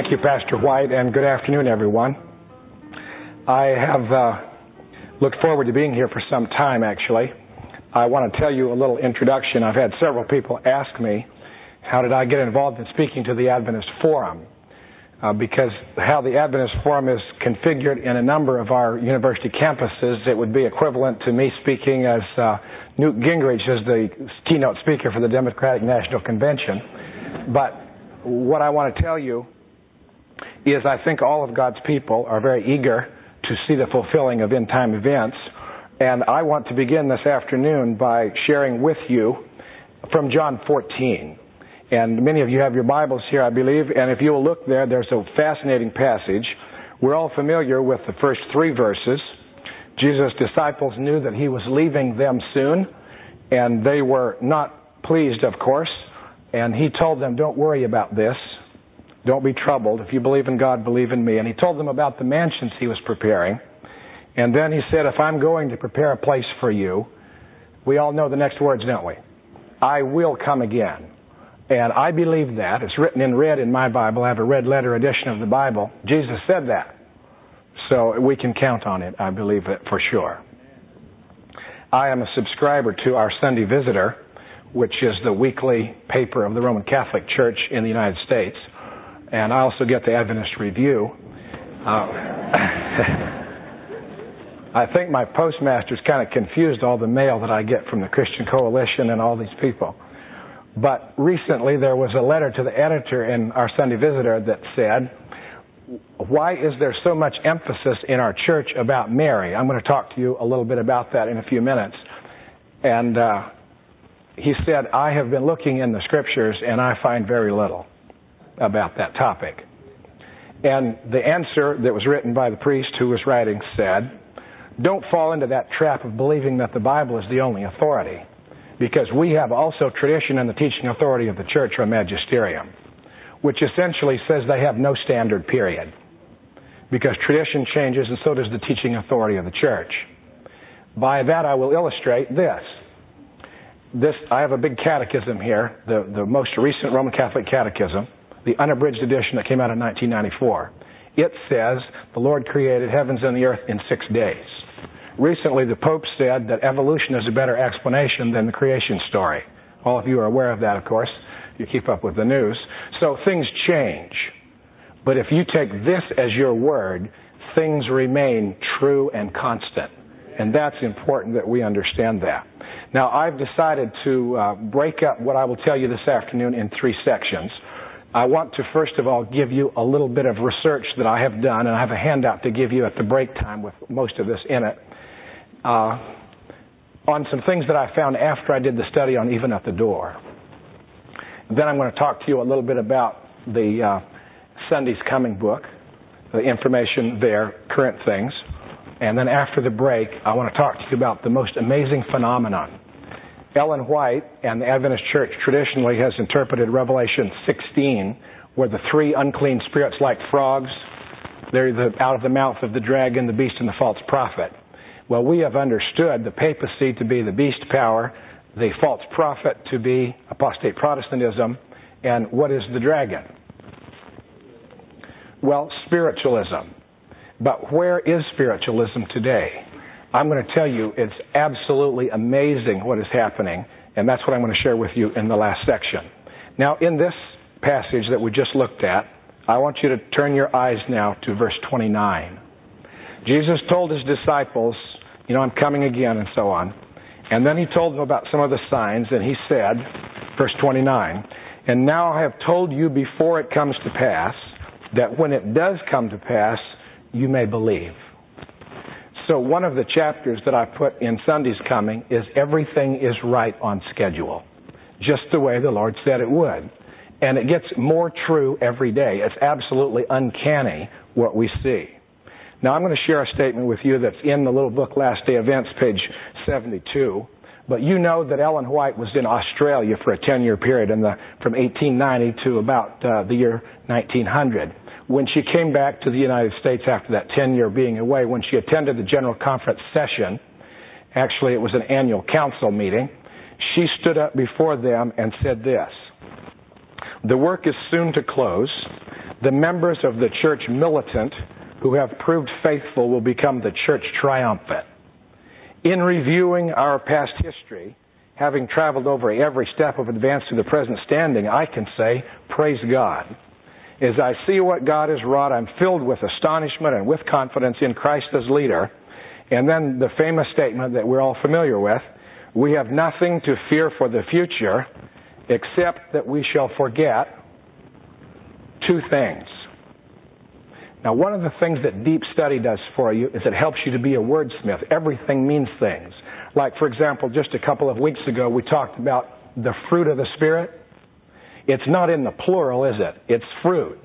Thank you, Pastor White, and good afternoon, everyone. I have looked forward to being here for some time, actually. I want to tell you a little introduction. I've had several people ask me, how did I get involved in speaking to the Adventist Forum? Because how the Adventist Forum is configured in a number of our university campuses, it would be equivalent to me speaking as Newt Gingrich as the keynote speaker for the Democratic National Convention. But what I want to tell you is I think all of God's people are very eager to see the fulfilling of end-time events. And I want to begin this afternoon by sharing with you from John 14. And many of you have your Bibles here, I believe, and if you will look there, there's a fascinating passage. We're all familiar with the first three verses. Jesus' disciples knew that he was leaving them soon, and they were not pleased, of course. And he told them, don't worry about this. Don't be troubled. If you believe in God, believe in me. And he told them about the mansions he was preparing. And then he said, if I'm going to prepare a place for you, we all know the next words, don't we? I will come again. And I believe that. It's written in red in my Bible. I have a red letter edition of the Bible. Jesus said that. So we can count on it. I believe it for sure. I am a subscriber to our Sunday Visitor, which is the weekly paper of the Roman Catholic Church in the United States. And I also get the Adventist Review. I think my postmaster's kind of confused all the mail that I get from the Christian Coalition and all these people. But recently there was a letter to the editor in our Sunday Visitor that said, why is there so much emphasis in our church about Mary? I'm going to talk to you a little bit about that in a few minutes. And he said, I have been looking in the Scriptures and I find very little about that topic. And the answer that was written by the priest who was writing said, don't fall into that trap of believing that the Bible is the only authority, because we have also tradition and the teaching authority of the church, or magisterium, which essentially says they have no standard period, because tradition changes and so does the teaching authority of the church. By that I will illustrate this. I have a big catechism here, the most recent Roman Catholic Catechism, the unabridged edition that came out in 1994. It says the Lord created heavens and the earth in 6 days. Recently, the Pope said that evolution is a better explanation than the creation story. All of you are aware of that, of course. You keep up with the news. So things change. But if you take this as your word, things remain true and constant. And that's important that we understand that. Now, I've decided to break up what I will tell you this afternoon in 3 sections. I want to, first of all, give you a little bit of research that I have done, and I have a handout to give you at the break time with most of this in it, on some things that I found after I did the study on Even at the Door. Then I'm going to talk to you a little bit about the Sunday's Coming book, the information there, current things. And then after the break, I want to talk to you about the most amazing phenomenon. Ellen White and the Adventist Church traditionally has interpreted Revelation 16, where the 3 unclean spirits like frogs, they're out of the mouth of the dragon, the beast, and the false prophet. Well, we have understood the papacy to be the beast power, the false prophet to be apostate Protestantism, and what is the dragon? Well, spiritualism. But where is spiritualism today? I'm going to tell you it's absolutely amazing what is happening, and that's what I'm going to share with you in the last section. Now, in this passage that we just looked at, I want you to turn your eyes now to verse 29. Jesus told his disciples, I'm coming again, and so on. And then he told them about some of the signs, and he said, verse 29, and now I have told you before it comes to pass, that when it does come to pass, you may believe. So one of the chapters that I put in Sunday's Coming is everything is right on schedule, just the way the Lord said it would. And it gets more true every day. It's absolutely uncanny what we see. Now, I'm going to share a statement with you that's in the little book, Last Day Events, page 72. But you know that Ellen White was in Australia for a 10-year period from 1890 to about the year 1900. When she came back to the United States after that 10-year being away, when she attended the General Conference session, actually it was an annual council meeting, she stood up before them and said this, the work is soon to close. The members of the church militant who have proved faithful will become the church triumphant. In reviewing our past history, having traveled over every step of advance to the present standing, I can say, praise God. As I see what God has wrought, I'm filled with astonishment and with confidence in Christ as leader. And then the famous statement that we're all familiar with, we have nothing to fear for the future except that we shall forget two things. Now, one of the things that deep study does for you is it helps you to be a wordsmith. Everything means things. Like, for example, just a couple of weeks ago, we talked about the fruit of the Spirit. It's not in the plural, is it? It's fruit.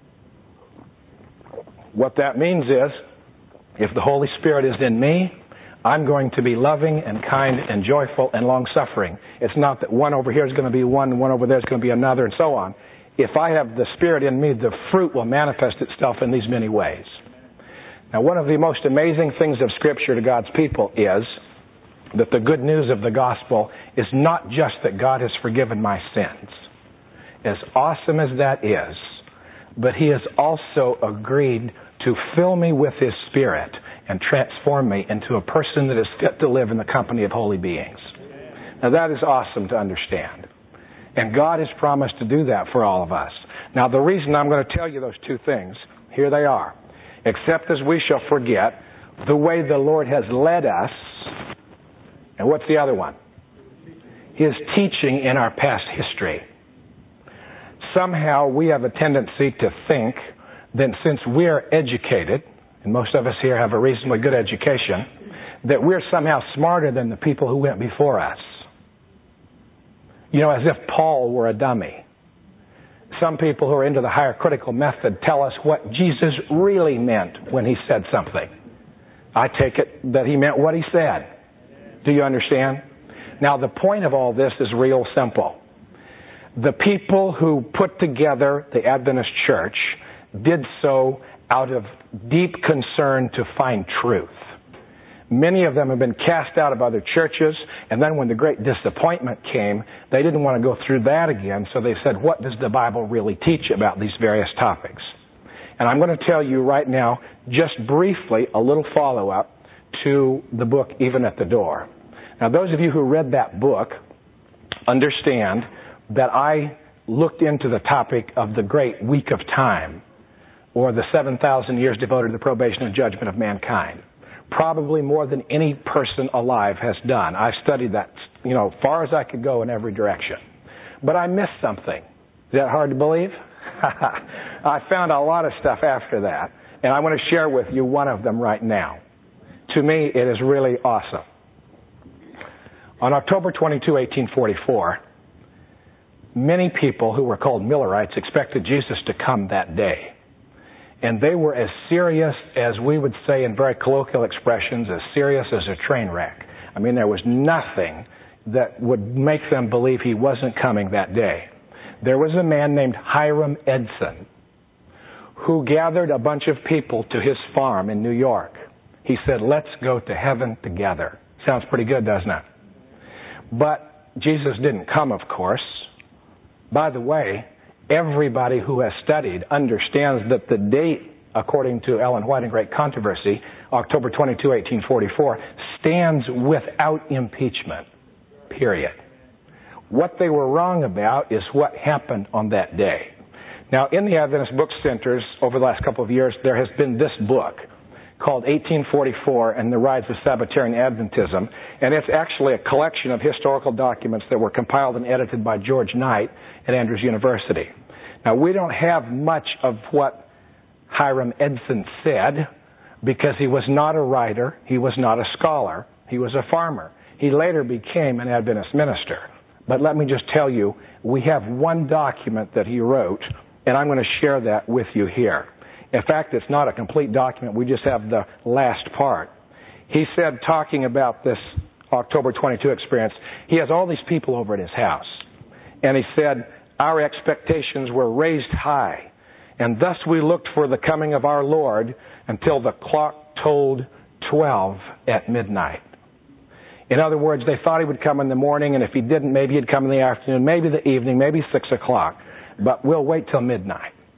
What that means is, if the Holy Spirit is in me, I'm going to be loving and kind and joyful and long-suffering. It's not that one over here is going to be one over there is going to be another, and so on. If I have the Spirit in me, the fruit will manifest itself in these many ways. Now, one of the most amazing things of Scripture to God's people is that the good news of the gospel is not just that God has forgiven my sins. As awesome as that is, but He has also agreed to fill me with His Spirit and transform me into a person that is fit to live in the company of holy beings. Now that is awesome to understand. And God has promised to do that for all of us. Now the reason I'm going to tell you those two things, here they are. Except as we shall forget the way the Lord has led us. And what's the other one? His teaching in our past history. Somehow we have a tendency to think that since we're educated, and most of us here have a reasonably good education, that we're somehow smarter than the people who went before us. You know, as if Paul were a dummy. Some people who are into the higher critical method tell us what Jesus really meant when He said something. I take it that He meant what He said. Do you understand? Now, the point of all this is real simple. The people who put together the Adventist church did so out of deep concern to find truth. Many of them have been cast out of other churches, and then when the great disappointment came, they didn't want to go through that again, so they said, what does the Bible really teach about these various topics? And I'm going to tell you right now, just briefly, a little follow-up to the book Even at the Door. Now, those of you who read that book understand that I looked into the topic of the great week of time, or the 7,000 years devoted to the probation and judgment of mankind. Probably more than any person alive has done. I've studied that, far as I could go in every direction. But I missed something. Is that hard to believe? I found a lot of stuff after that, and I want to share with you one of them right now. To me, it is really awesome. On October 22, 1844, many people who were called Millerites expected Jesus to come that day. And they were as serious as we would say in very colloquial expressions, as serious as a train wreck. I mean, there was nothing that would make them believe He wasn't coming that day. There was a man named Hiram Edson who gathered a bunch of people to his farm in New York. He said, let's go to heaven together. Sounds pretty good, doesn't it? But Jesus didn't come, of course. By the way, everybody who has studied understands that the date, according to Ellen White in Great Controversy, October 22, 1844, stands without impeachment, period. What they were wrong about is what happened on that day. Now, in the Adventist Book Centers over the last couple of years, there has been this book called 1844 and the Rise of Sabbatarian Adventism, and it's actually a collection of historical documents that were compiled and edited by George Knight at Andrews University. Now, we don't have much of what Hiram Edson said because he was not a writer, he was not a scholar, he was a farmer. He later became an Adventist minister. But let me just tell you, we have one document that he wrote, and I'm going to share that with you here. In fact, it's not a complete document. We just have the last part. He said, talking about this October 22 experience, he has all these people over at his house. And he said, our expectations were raised high, and thus we looked for the coming of our Lord until the clock tolled 12 at midnight. In other words, they thought He would come in the morning, and if He didn't, maybe He'd come in the afternoon, maybe the evening, maybe 6 o'clock. But we'll wait till midnight.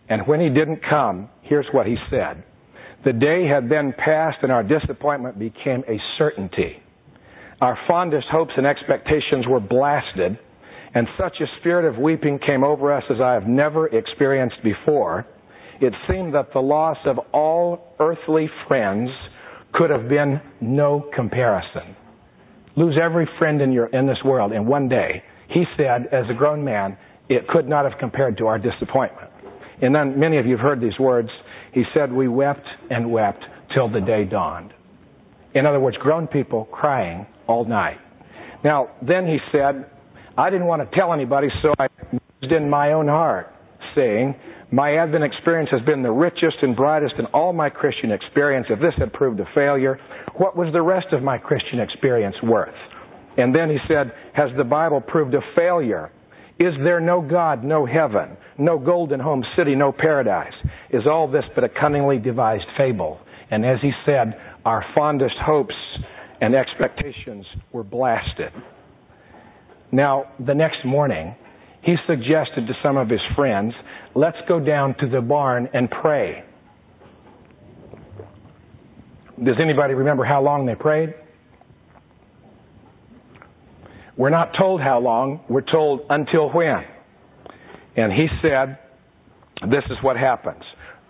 And when he didn't come, here's what he said. The day had then passed and our disappointment became a certainty. Our fondest hopes and expectations were blasted, and such a spirit of weeping came over us as I have never experienced before. It seemed that the loss of all earthly friends could have been no comparison. Lose every friend in this world in one day. He said, as a grown man, it could not have compared to our disappointment. And then many of you have heard these words. He said, we wept and wept till the day dawned. In other words, grown people crying all night. Now, then he said, I didn't want to tell anybody, so I used in my own heart, saying, my Advent experience has been the richest and brightest in all my Christian experience. If this had proved a failure, what was the rest of my Christian experience worth? And then he said, has the Bible proved a failure? Is there no God, no heaven, no golden home city, no paradise? Is all this but a cunningly devised fable? And as he said, our fondest hopes and expectations were blasted. Now, the next morning, he suggested to some of his friends, let's go down to the barn and pray. Does anybody remember how long they prayed? We're not told how long. We're told until when. And he said, this is what happens.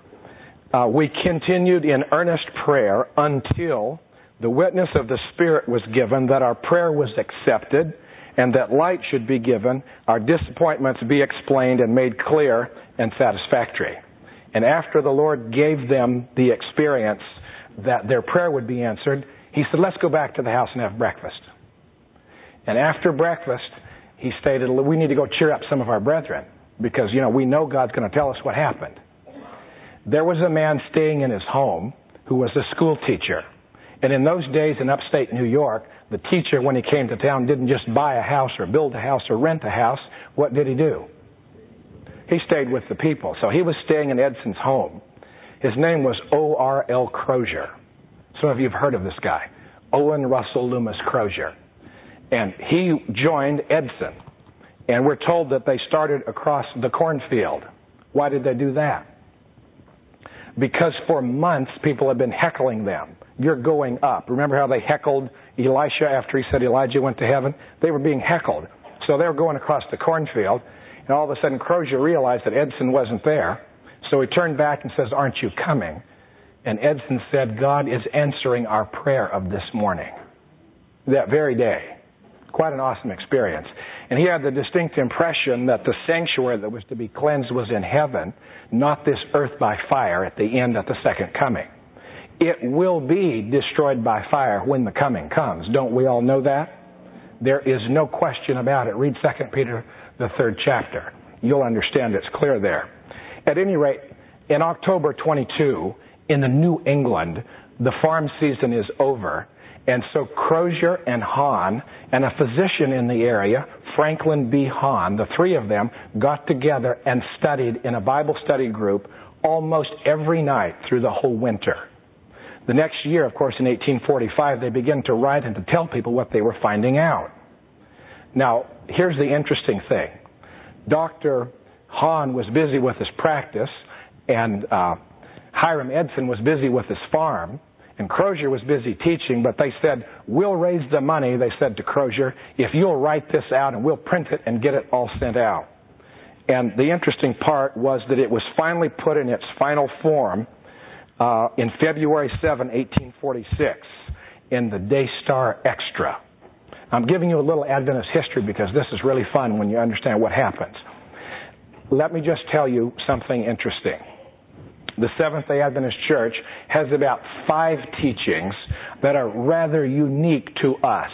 We continued in earnest prayer until the witness of the Spirit was given that our prayer was accepted and that light should be given, our disappointments be explained and made clear and satisfactory. And after the Lord gave them the experience that their prayer would be answered, he said, let's go back to the house and have breakfast. And after breakfast, he stated, we need to go cheer up some of our brethren because, we know God's going to tell us what happened. There was a man staying in his home who was a school teacher. And in those days in upstate New York, the teacher, when he came to town, didn't just buy a house or build a house or rent a house. What did he do? He stayed with the people. So he was staying in Edson's home. His name was O.R.L. Crozier. Some of you have heard of this guy, Owen Russell Loomis Crozier. And he joined Edson. And we're told that they started across the cornfield. Why did they do that? Because for months, people had been heckling them. You're going up. Remember how they heckled Elisha after he said Elijah went to heaven? They were being heckled. So they were going across the cornfield. And all of a sudden, Crozier realized that Edson wasn't there. So he turned back and says, aren't you coming? And Edson said, God is answering our prayer of this morning. That very day. Quite an awesome experience. And he had the distinct impression that the sanctuary that was to be cleansed was in heaven, not this earth by fire at the end at the second coming. It will be destroyed by fire when the coming comes. Don't we all know that? There is no question about it. Read 2 Peter, the 3rd chapter. You'll understand it's clear there. At any rate, in October 22, in the New England, the farm season is over. And so Crozier and Hahn and a physician in the area, Franklin B. Hahn, the three of them got together and studied in a Bible study group almost every night through the whole winter. The next year, of course, in 1845, they began to write and to tell people what they were finding out. Now, here's the interesting thing. Dr. Hahn was busy with his practice, and Hiram Edson was busy with his farm. And Crozier was busy teaching, but they said, we'll raise the money, they said to Crozier, if you'll write this out and we'll print it and get it all sent out. And the interesting part was that it was finally put in its final form in February 7, 1846, in the Daystar Extra. I'm giving you a little Adventist history because this is really fun when you understand what happens. Let me just tell you something interesting. The Seventh-day Adventist Church has about 5 teachings that are rather unique to us.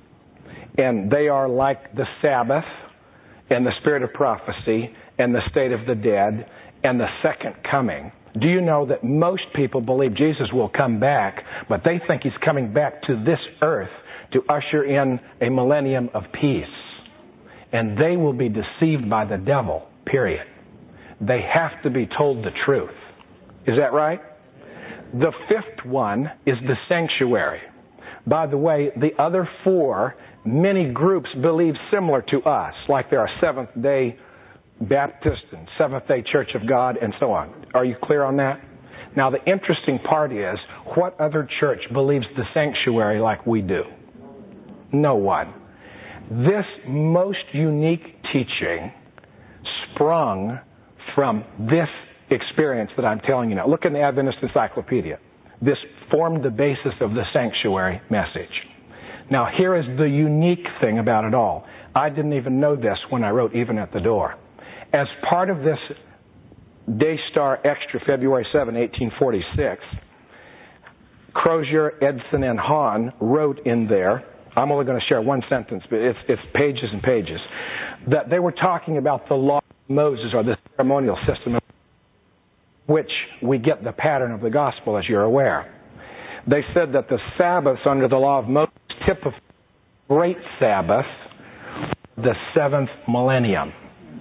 And they are like the Sabbath and the spirit of prophecy and the state of the dead and the second coming. Do you know that most people believe Jesus will come back, but they think he's coming back to this earth to usher in a millennium of peace? And they will be deceived by the devil, period. They have to be told the truth. Is that right? The 5th one is the sanctuary. By the way, the other 4, many groups believe similar to us, like there are Seventh-day Baptist and Seventh-day Church of God, and so on. Are you clear on that? Now, the interesting part is, what other church believes the sanctuary like we do? No one. This most unique teaching sprung from this experience that I'm telling you now. Look in the Adventist Encyclopedia. This formed the basis of the sanctuary message. Now, here is the unique thing about it all. I didn't even know this when I wrote Even at the Door. As part of this Daystar Extra, February 7, 1846, Crozier, Edson, and Hahn wrote in there, I'm only going to share one sentence, but it's pages and pages, that they were talking about the law of Moses, or the ceremonial system of which we get the pattern of the gospel, as you're aware. They said that the Sabbaths under the law of Moses typified the Great Sabbath, the seventh millennium.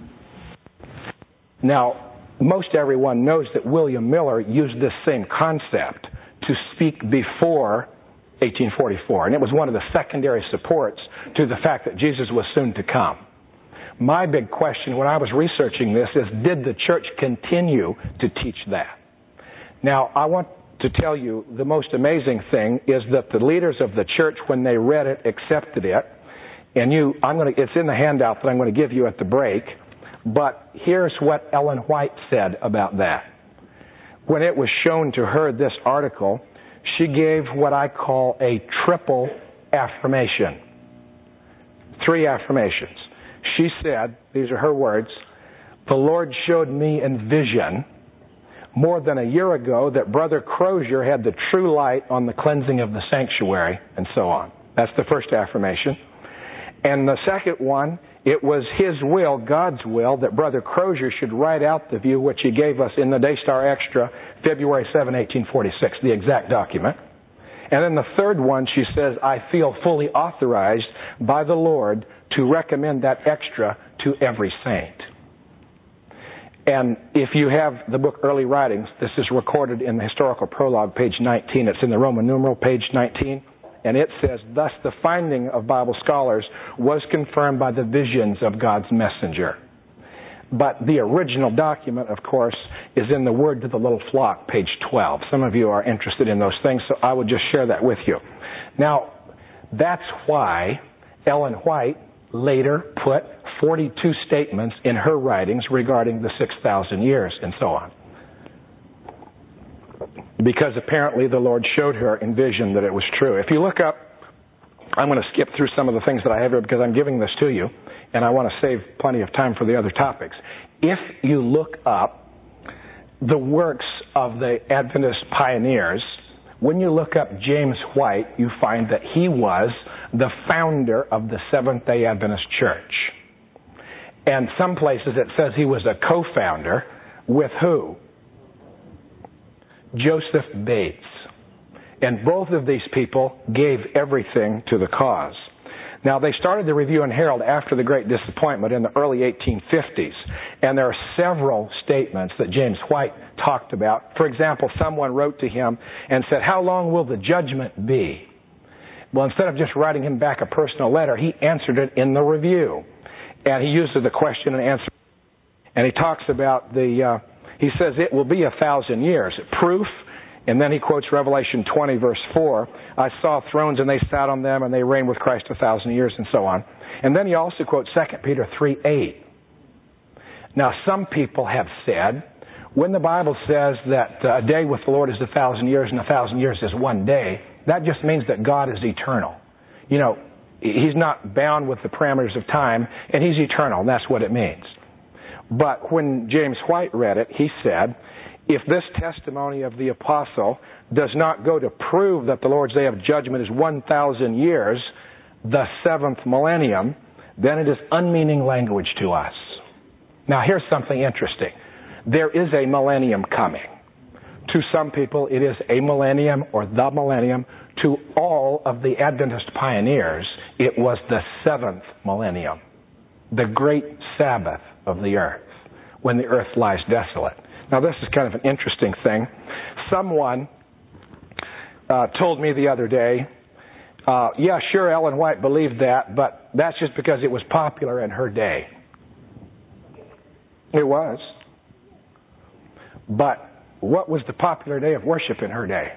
Now, most everyone knows that William Miller used this same concept to speak before 1844, and it was one of the secondary supports to the fact that Jesus was soon to come. My big question when I was researching this is, did the church continue to teach that? Now, I want to tell you the most amazing thing is that the leaders of the church, when they read it, accepted it. And it's in the handout that I'm going to give you at the break. But here's what Ellen White said about that. When it was shown to her, this article, she gave what I call a triple affirmation. 3 affirmations. She said, these are her words, "The Lord showed me in vision more than a year ago that Brother Crozier had the true light on the cleansing of the sanctuary," and so on. That's the first affirmation. And the second one, it was His will, God's will, that Brother Crozier should write out the view which he gave us in the Daystar Extra, February 7, 1846, the exact document. And then the third one, she says, "I feel fully authorized by the Lord to recommend that extra to every saint." And if you have the book Early Writings, this is recorded in the Historical Prologue, page 19. It's in the Roman numeral, page 19. And it says, "Thus the finding of Bible scholars was confirmed by the visions of God's messenger." But the original document, of course, is in the Word to the Little Flock, page 12. Some of you are interested in those things, so I will just share that with you. Now, that's why Ellen White later put 42 statements in her writings regarding the 6,000 years and so on. Because apparently the Lord showed her in vision that it was true. If you look up, I'm going to skip through some of the things that I have here because I'm giving this to you, and I want to save plenty of time for the other topics. If you look up the works of the Adventist pioneers, when you look up James White, you find that he was the founder of the Seventh-day Adventist Church. And some places it says he was a co-founder with who? Joseph Bates. And both of these people gave everything to the cause. Now, they started the Review and Herald after the Great Disappointment in the early 1850s. And there are several statements that James White talked about. For example, someone wrote to him and said, "How long will the judgment be?" Well, instead of just writing him back a personal letter, he answered it in the Review. And he used the question and answer. And he talks about he says, "It will be 1,000 years. Proof," and then he quotes Revelation 20, verse 4, "I saw thrones and they sat on them and they reigned with Christ 1,000 years," and so on. And then he also quotes 2 Peter 3:8. Now, some people have said, when the Bible says that a day with the Lord is 1,000 years and 1,000 years is one day, that just means that God is eternal. You know, He's not bound with the parameters of time, and He's eternal, and that's what it means. But when James White read it, he said, if this testimony of the apostle does not go to prove that the Lord's day of judgment is 1,000 years, the 7th millennium, then it is unmeaning language to us. Now, here's something interesting. There is a millennium coming. To some people, it is a millennium or the millennium. To all of the Adventist pioneers, it was the 7th millennium, the great Sabbath of the earth, when the earth lies desolate. Now, this is kind of an interesting thing. Someone told me the other day, yeah, sure, Ellen White believed that, but that's just because it was popular in her day. It was. But what was the popular day of worship in her day?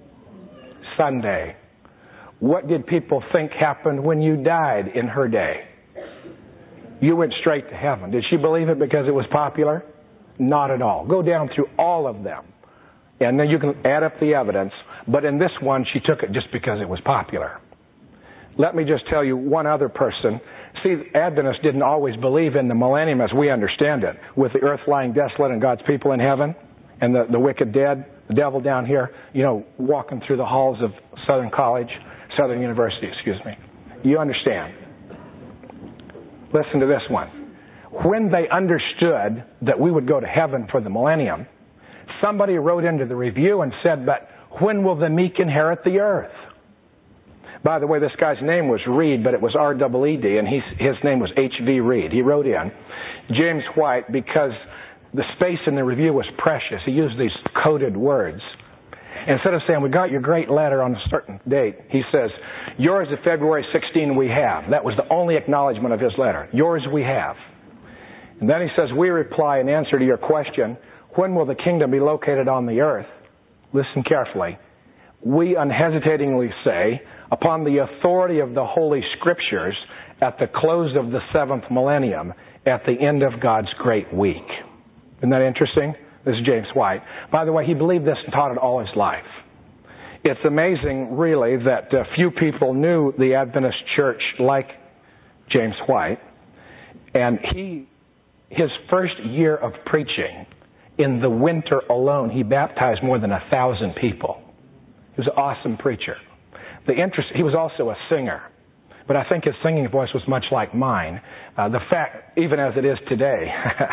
Sunday. What did people think happened when you died in her day? You went straight to heaven. Did she believe it because it was popular? Not at all. Go down through all of them, and then you can add up the evidence. But in this one, she took it just because it was popular. Let me just tell you one other person. See, Adventists didn't always believe in the millennium as we understand it, with the earth lying desolate and God's people in heaven, and the wicked dead, the devil down here, walking through the halls of Southern University. You understand. Listen to this one. When they understood that we would go to heaven for the millennium, somebody wrote into the review and said, but when will the meek inherit the earth? By the way, this guy's name was Reed, but it was R-E-E-D, and his name was H.V. Reed. He wrote in, James White, because the space in the review was precious. He used these coded words. Instead of saying, we got your great letter on a certain date, he says, yours of February 16 we have. That was the only acknowledgement of his letter. Yours we have. And then he says, we reply in answer to your question, when will the kingdom be located on the earth? Listen carefully. We unhesitatingly say, upon the authority of the Holy Scriptures, at the close of the 7th millennium, at the end of God's great week. Isn't that interesting? This is James White. By the way, he believed this and taught it all his life. It's amazing, really, that few people knew the Adventist church like James White. And his first year of preaching, in the winter alone, he baptized more than 1,000 people. He was an awesome preacher. He was also a singer, but I think his singing voice was much like mine. The fact, even as it is today.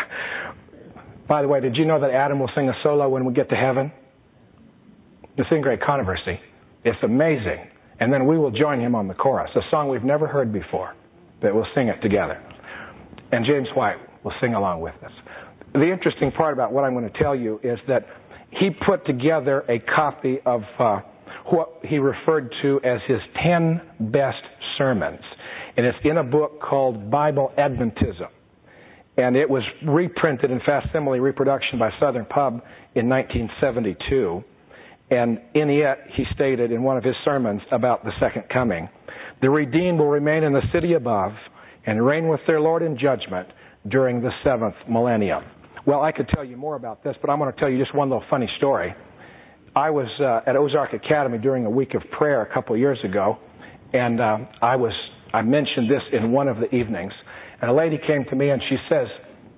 By the way, did you know that Adam will sing a solo when we get to heaven? It's in great controversy. It's amazing. And then we will join him on the chorus, a song we've never heard before, but we'll sing it together. And James White will sing along with us. The interesting part about what I'm going to tell you is that he put together a copy of what he referred to as his 10 best sermons. And it's in a book called Bible Adventism. And it was reprinted in facsimile reproduction by Southern Pub in 1972. And in it, he stated in one of his sermons about the second coming, the redeemed will remain in the city above and reign with their Lord in judgment during the 7th millennium. Well, I could tell you more about this, but I'm going to tell you just one little funny story. I was at Ozark Academy during a week of prayer a couple of years ago, and I mentioned this in one of the evenings. And a lady came to me and she says,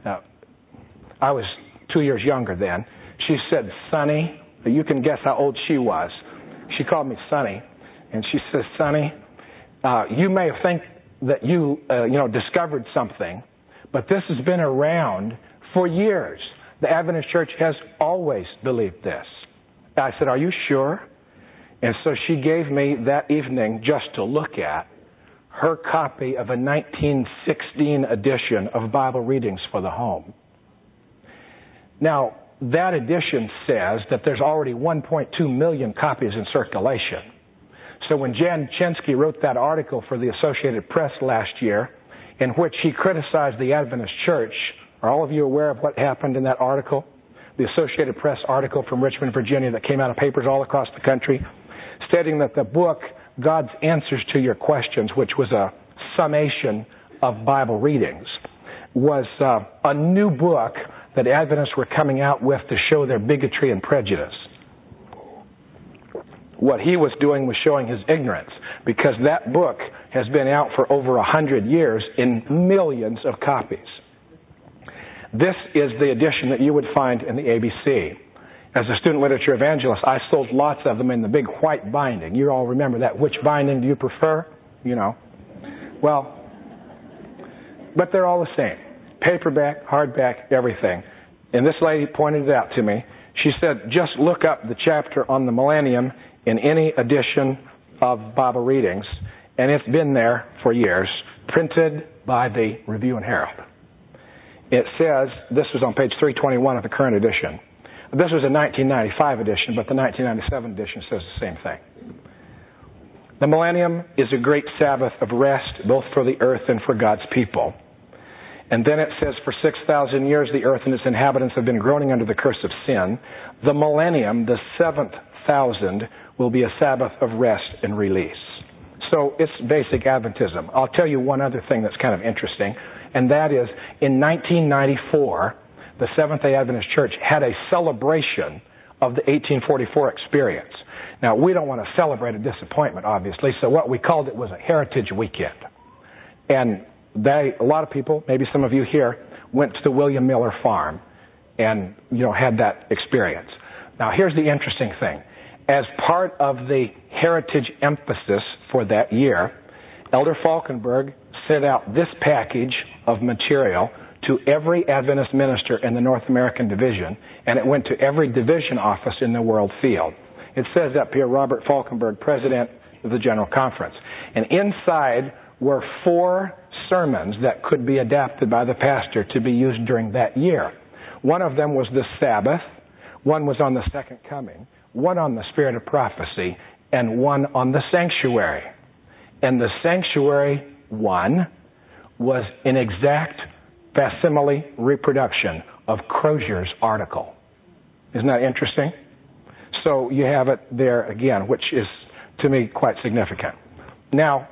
I was 2 years younger then. She said, Sonny, you can guess how old she was. She called me Sonny, and she says, Sonny, you may think that you discovered something, but this has been around for years. The Adventist Church has always believed this. I said, are you sure? And so she gave me that evening just to look at her copy of a 1916 edition of Bible Readings for the Home. Now, that edition says that there's already 1.2 million copies in circulation. So when Jan Chensky wrote that article for the Associated Press last year, in which he criticized the Adventist Church, are all of you aware of what happened in that article? The Associated Press article from Richmond, Virginia, that came out of papers all across the country, stating that the book, God's Answers to Your Questions, which was a summation of Bible readings, was a new book that Adventists were coming out with to show their bigotry and prejudice. What he was doing was showing his ignorance, because that book has been out for over 100 years in millions of copies. This is the edition that you would find in the ABC. As a student literature evangelist, I sold lots of them in the big white binding. You all remember that. Which binding do you prefer? Well, but they're all the same. Paperback, hardback, everything. And this lady pointed it out to me. She said, just look up the chapter on the millennium in any edition of Bible Readings, and it's been there for years, printed by the Review and Herald. It says, this was on page 321 of the current edition. This was a 1995 edition, but the 1997 edition says the same thing. The millennium is a great Sabbath of rest, both for the earth and for God's people. And then it says, for 6,000 years the earth and its inhabitants have been groaning under the curse of sin. The millennium, the 7,000, will be a Sabbath of rest and release. So it's basic Adventism. I'll tell you one other thing that's kind of interesting, and that is in 1994, the Seventh-day Adventist Church had a celebration of the 1844 experience. Now, we don't want to celebrate a disappointment, obviously, so what we called it was a Heritage Weekend. And a lot of people, maybe some of you here, went to the William Miller Farm and, had that experience. Now, here's the interesting thing. As part of the heritage emphasis for that year, Elder Falkenberg sent out this package of material to every Adventist minister in the North American division, and it went to every division office in the world field. It says up here, Robert Falkenberg, President of the General Conference. And inside were 4 sermons that could be adapted by the pastor to be used during that year. One of them was the Sabbath, one was on the Second Coming, one on the Spirit of Prophecy, and one on the Sanctuary. And the Sanctuary one was an exact facsimile reproduction of Crozier's article. Isn't that interesting? So you have it there again, which is, to me, quite significant. Now,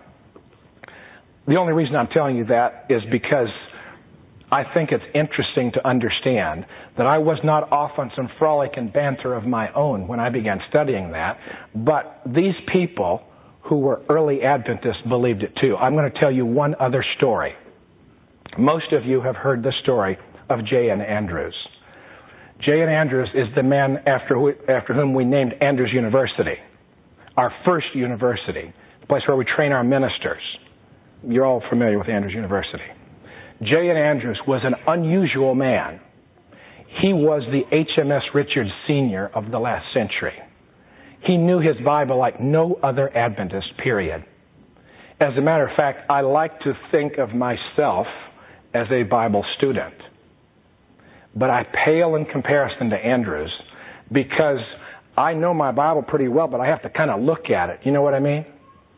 the only reason I'm telling you that is because I think it's interesting to understand that I was not off on some frolic and banter of my own when I began studying that, but these people who were early Adventists believed it too. I'm going to tell you one other story. Most of you have heard the story of J.N. Andrews. J.N. Andrews is the man after whom we named Andrews University, our first university, the place where we train our ministers. You're all familiar with Andrews University. J.N. Andrews was an unusual man. He was the HMS Richards Sr. of the last century. He knew his Bible like no other Adventist, period. As a matter of fact, I like to think of myself as a Bible student. But I pale in comparison to Andrews because I know my Bible pretty well, but I have to kind of look at it. You know what I mean?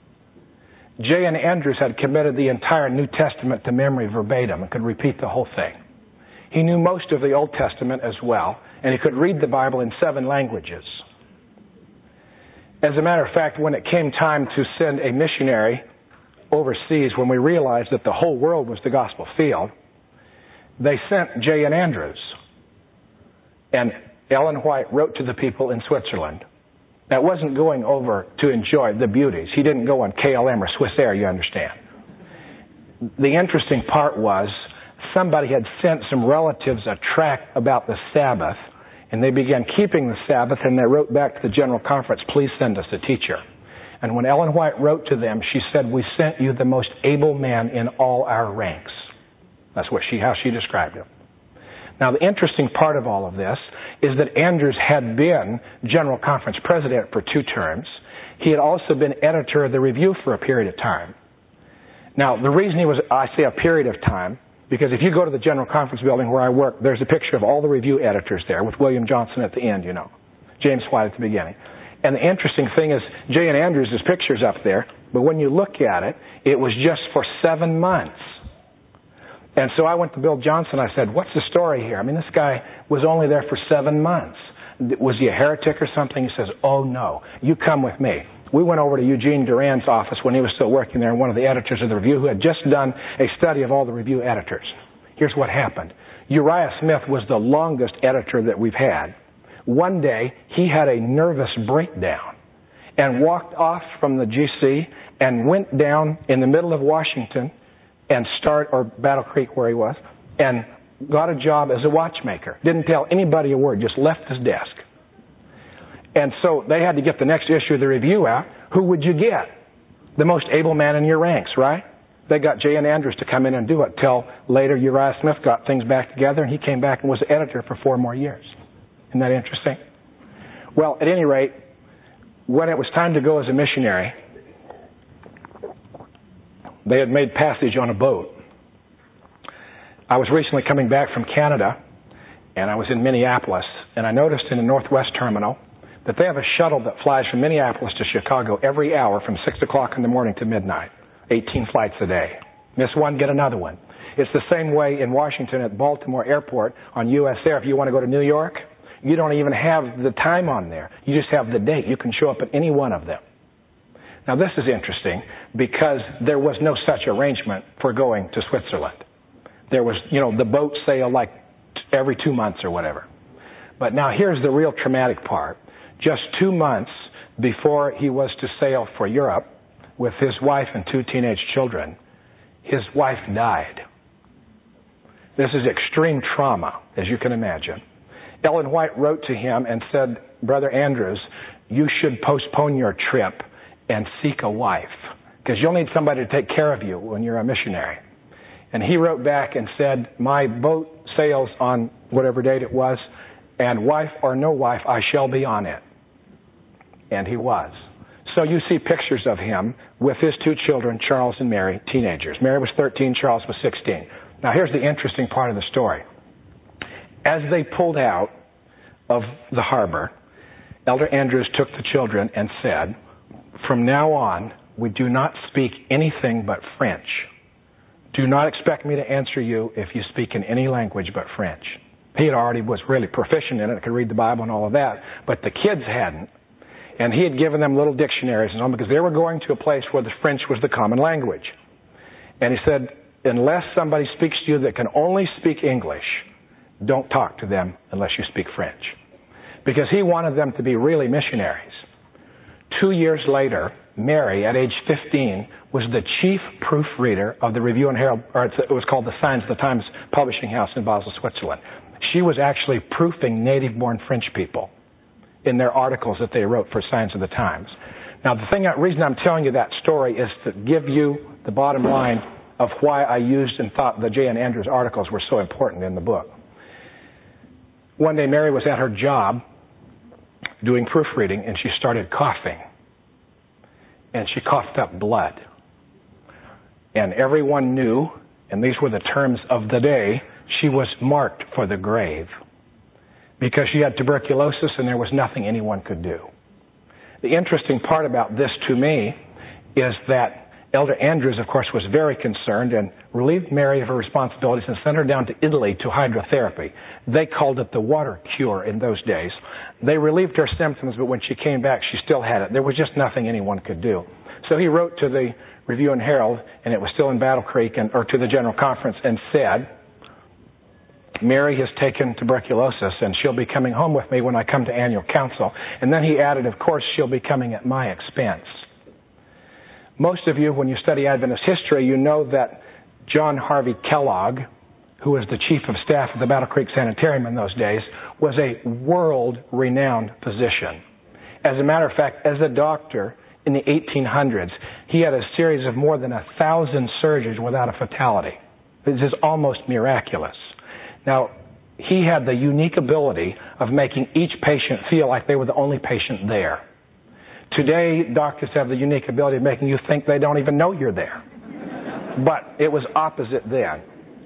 J.N. Andrews had committed the entire New Testament to memory verbatim and could repeat the whole thing. He knew most of the Old Testament as well, and he could read the Bible in 7 languages. As a matter of fact, when it came time to send a missionary overseas, when we realized that the whole world was the gospel field, they sent J.N. Andrews. And Ellen White wrote to the people in Switzerland. That wasn't going over to enjoy the beauties. He didn't go on KLM or Swiss Air, you understand. The interesting part was somebody had sent some relatives a tract about the Sabbath, and they began keeping the Sabbath, and they wrote back to the General Conference, please send us a teacher. And when Ellen White wrote to them, she said, we sent you the most able man in all our ranks. That's how she described him. Now, the interesting part of all of this is that Andrews had been General Conference president for 2 terms. He had also been editor of the Review for a period of time. Now, the reason I say a period of time, because if you go to the General Conference building where I work, there's a picture of all the Review editors there with William Johnson at the end, James White at the beginning. And the interesting thing is, J.N. Andrews' picture's up there, but when you look at it, it was just for 7 months. And so I went to Bill Johnson. I said, what's the story here? I mean, this guy was only there for 7 months. Was he a heretic or something? He says, oh, no. You come with me. We went over to Eugene Duran's office when he was still working there, and one of the editors of the Review who had just done a study of all the Review editors. Here's what happened. Uriah Smith was the longest editor that we've had. One day, he had a nervous breakdown and walked off from the GC and went down in the middle of Washington or Battle Creek where he was, and got a job as a watchmaker. Didn't tell anybody a word, just left his desk. And so they had to get the next issue of the Review out. Who would you get? The most able man in your ranks, right? They got J.N. Andrews to come in and do it till later Uriah Smith got things back together, and he came back and was the editor for 4 more years. Isn't that interesting? Well, at any rate, when it was time to go as a missionary, they had made passage on a boat. I was recently coming back from Canada, and I was in Minneapolis, and I noticed in the Northwest Terminal that they have a shuttle that flies from Minneapolis to Chicago every hour from 6 o'clock in the morning to midnight. 18 flights a day. Miss one, get another one. It's the same way in Washington at Baltimore Airport on U.S. Air. If you want to go to New York, you don't even have the time on there. You just have the date. You can show up at any one of them. Now, this is interesting because there was no such arrangement for going to Switzerland. There was, the boat sail like every 2 months or whatever. But now here's the real traumatic part. Just 2 months before he was to sail for Europe with his wife and 2 teenage children, his wife died. This is extreme trauma, as you can imagine. Ellen White wrote to him and said, Brother Andrews, you should postpone your trip and seek a wife, because you'll need somebody to take care of you when you're a missionary. And he wrote back and said, my boat sails on whatever date it was, and wife or no wife, I shall be on it. And he was. So you see pictures of him with his 2 children, Charles and Mary, teenagers. Mary was 13, Charles was 16. Now here's the interesting part of the story. As they pulled out of the harbor, Elder Andrews took the children and said, from now on, we do not speak anything but French. Do not expect me to answer you if you speak in any language but French. He already was really proficient in it, could read the Bible and all of that, but the kids hadn't. And he had given them little dictionaries and all because they were going to a place where the French was the common language. And he said, unless somebody speaks to you that can only speak English, don't talk to them unless you speak French. Because he wanted them to be really missionaries. 2 years later, Mary, at age 15, was the chief proofreader of the Review and Herald, or it was called the Signs of the Times publishing house in Basel, Switzerland. She was actually proofing native-born French people in their articles that they wrote for Signs of the Times. Now, the reason I'm telling you that story is to give you the bottom line of why I used and thought the J.N. Andrews articles were so important in the book. One day, Mary was at her job doing proofreading, and she started coughing. And she coughed up blood. And everyone knew, and these were the terms of the day, she was marked for the grave. Because she had tuberculosis and there was nothing anyone could do. The interesting part about this to me is that Elder Andrews, of course, was very concerned and relieved Mary of her responsibilities and sent her down to Italy to hydrotherapy. They called it the water cure in those days. They relieved her symptoms, but when she came back, she still had it. There was just nothing anyone could do. So he wrote to the Review and Herald, and it was still in Battle Creek, or to the General Conference, and said, Mary has taken tuberculosis, and she'll be coming home with me when I come to annual council. And then he added, of course, she'll be coming at my expense. Most of you, when you study Adventist history, you know that John Harvey Kellogg, who was the chief of staff at the Battle Creek Sanitarium in those days, was a world-renowned physician. As a matter of fact, as a doctor in the 1800s, he had a series of more than 1,000 surgeries without a fatality. This is almost miraculous. Now, he had the unique ability of making each patient feel like they were the only patient there. Today, doctors have the unique ability of making you think they don't even know you're there. But it was opposite then.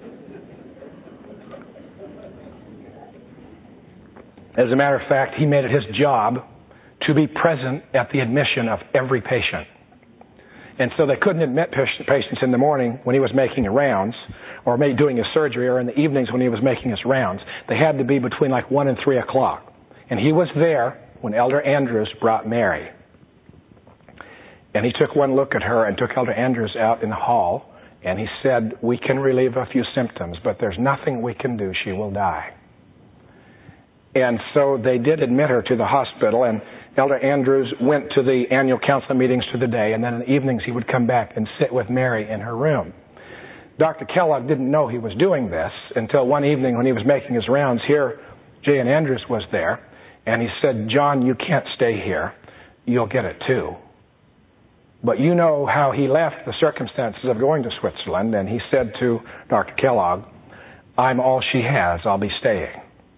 As a matter of fact, he made it his job to be present at the admission of every patient. And so they couldn't admit patients in the morning when he was making the rounds, or doing his surgery, or in the evenings when he was making his rounds. They had to be between like 1 and 3 o'clock. And he was there when Elder Andrews brought Mary. And he took one look at her and took Elder Andrews out in the hall, and he said, we can relieve a few symptoms, but there's nothing we can do. She will die. And so they did admit her to the hospital, and Elder Andrews went to the annual council meetings for the day, and then in the evenings he would come back and sit with Mary in her room. Dr. Kellogg didn't know he was doing this until one evening when he was making his rounds here. J.N. Andrews was there, and he said, John, you can't stay here. You'll get it too. But you know how he left the circumstances of going to Switzerland, and he said to Dr. Kellogg, I'm all she has. I'll be staying.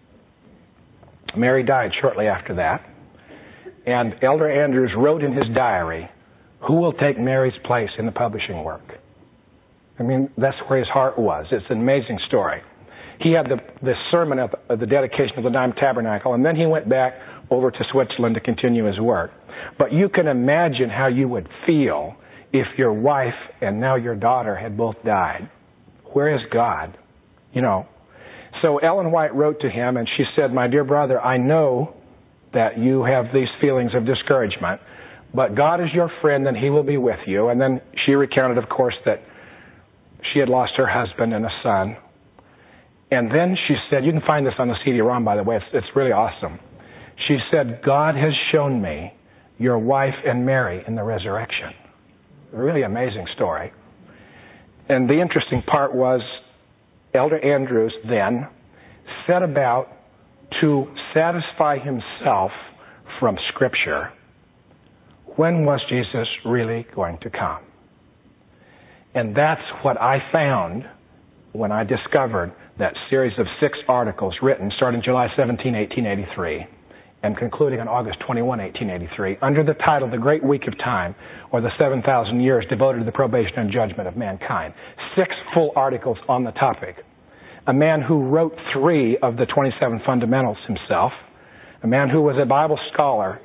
Mary died shortly after that, and Elder Andrews wrote in his diary, who will take Mary's place in the publishing work? I mean, that's where his heart was. It's an amazing story. He had the sermon of the dedication of the Dime Tabernacle, and then he went back over to Switzerland to continue his work. But you can imagine how you would feel if your wife and now your daughter had both died. where is God? So Ellen White wrote to him and she said, "My dear brother, I know that you have these feelings of discouragement, but God is your friend and He will be with you." And then she recounted, of course, that she had lost her husband and a son. And then she said, you can find this on the CD-ROM, by the way, it's really awesome. She said, "God has shown me your wife and Mary in the resurrection." A really amazing story. And the interesting part was, Elder Andrews then set about to satisfy himself from Scripture. When was Jesus really going to come? And that's what I found when I discovered that series of 6 articles written starting July 17, 1883, and concluding on August 21, 1883, under the title The Great Week of Time, or the 7,000 Years Devoted to the Probation and Judgment of Mankind. 6 full articles on the topic. A man who wrote 3 of the 27 fundamentals himself, a man who was a Bible scholar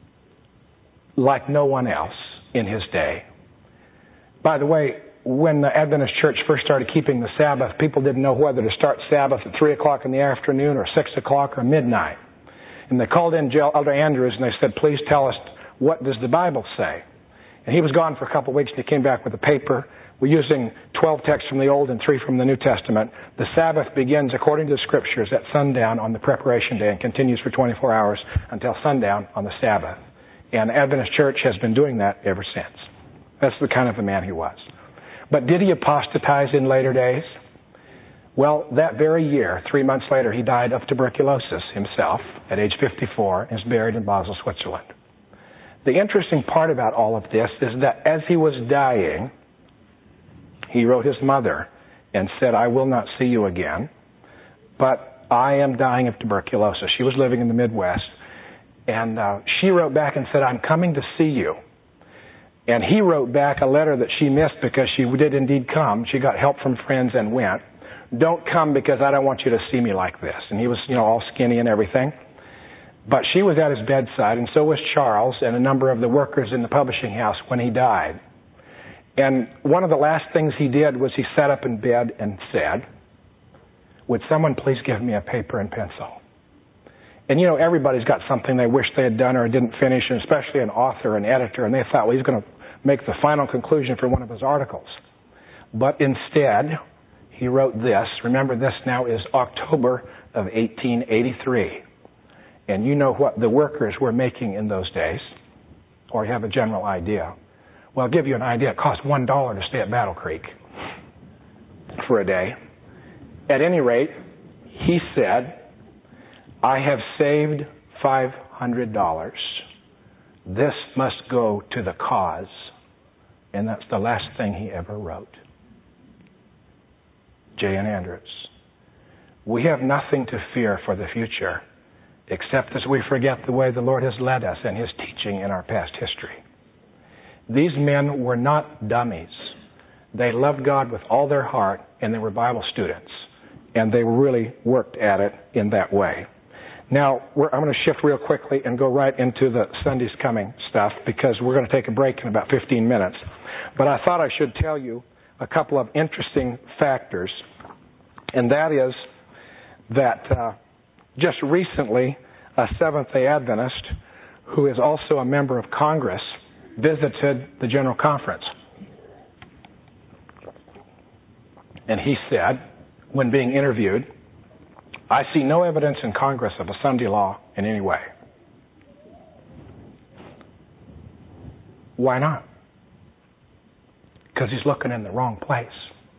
like no one else in his day. By the way, when the Adventist Church first started keeping the Sabbath, people didn't know whether to start Sabbath at 3 o'clock in the afternoon or 6 o'clock or midnight. And they called in Elder Andrews and they said, "Please tell us, what does the Bible say?" And he was gone for a couple of weeks and he came back with a paper. We're using 12 texts from the Old and 3 from the New Testament. The Sabbath begins, according to the Scriptures, at sundown on the preparation day and continues for 24 hours until sundown on the Sabbath. And the Adventist Church has been doing that ever since. That's the kind of a man he was. But did he apostatize in later days? Well, that very year, 3 months later, he died of tuberculosis himself at age 54 and is buried in Basel, Switzerland. The interesting part about all of this is that as he was dying, he wrote his mother and said, "I will not see you again, but I am dying of tuberculosis." She was living in the Midwest. And she wrote back and said, "I'm coming to see you." And he wrote back a letter that she missed because she did indeed come. She got help from friends and went. "Don't come because I don't want you to see me like this." And he was, all skinny and everything. But she was at his bedside, and so was Charles and a number of the workers in the publishing house when he died. And one of the last things he did was he sat up in bed and said, "Would someone please give me a paper and pencil?" And everybody's got something they wish they had done or didn't finish, and especially an author, an editor, and they thought, well, he's going to make the final conclusion for one of his articles. But instead, he wrote this. Remember, this now is October of 1883. And you know what the workers were making in those days, or you have a general idea. Well, I'll give you an idea. It cost $1 to stay at Battle Creek for a day. At any rate, he said, "I have saved $500. This must go to the cause." And that's the last thing he ever wrote. J.N. Andrews. We have nothing to fear for the future, except as we forget the way the Lord has led us and His teaching in our past history. These men were not dummies. They loved God with all their heart, and they were Bible students. And they really worked at it in that way. Now, I'm going to shift real quickly and go right into the Sunday's Coming stuff because we're going to take a break in about 15 minutes. But I thought I should tell you a couple of interesting factors, and that is that just recently a Seventh-day Adventist who is also a member of Congress visited the General Conference. And he said, when being interviewed, "I see no evidence in Congress of a Sunday law in any way." Why not? Because he's looking in the wrong place.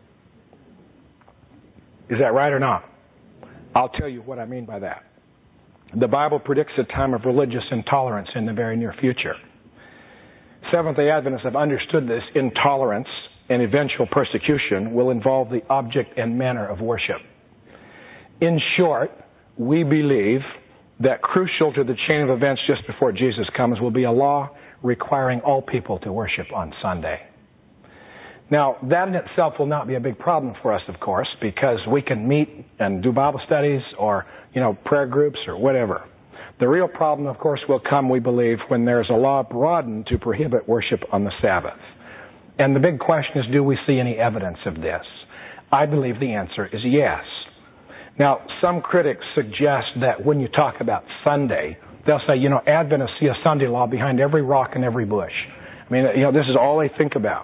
Is that right or not? I'll tell you what I mean by that. The Bible predicts a time of religious intolerance in the very near future. Seventh-day Adventists have understood this intolerance and eventual persecution will involve the object and manner of worship. In short, we believe that crucial to the chain of events just before Jesus comes will be a law requiring all people to worship on Sunday. Now, that in itself will not be a big problem for us, of course, because we can meet and do Bible studies or, prayer groups or whatever. The real problem, of course, will come, we believe, when there's a law broadened to prohibit worship on the Sabbath. And the big question is, do we see any evidence of this? I believe the answer is yes. Now, some critics suggest that when you talk about Sunday, they'll say, Adventists see a Sunday law behind every rock and every bush. I mean, this is all they think about.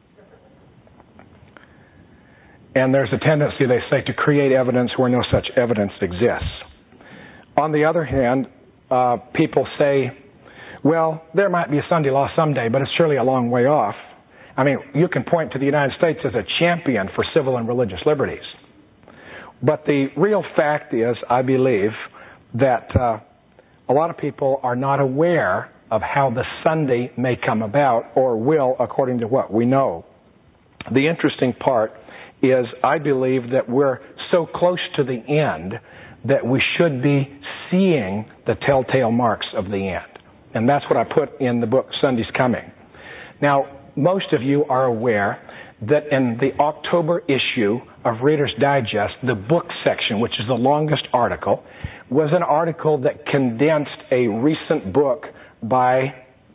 And there's a tendency, they say, to create evidence where no such evidence exists. On the other hand, people say, well, there might be a Sunday law someday, but it's surely a long way off. I mean, you can point to the United States as a champion for civil and religious liberties. But the real fact is, I believe, that a lot of people are not aware of how the Sunday may come about or will, according to what we know. The interesting part is I believe that we're so close to the end that we should be seeing the telltale marks of the end. And that's what I put in the book, Sunday's Coming. Now, most of you are aware that in the October issue of Reader's Digest, the book section, which is the longest article, was an article that condensed a recent book by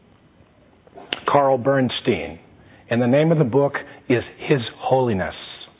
Carl Bernstein. And the name of the book is His Holiness.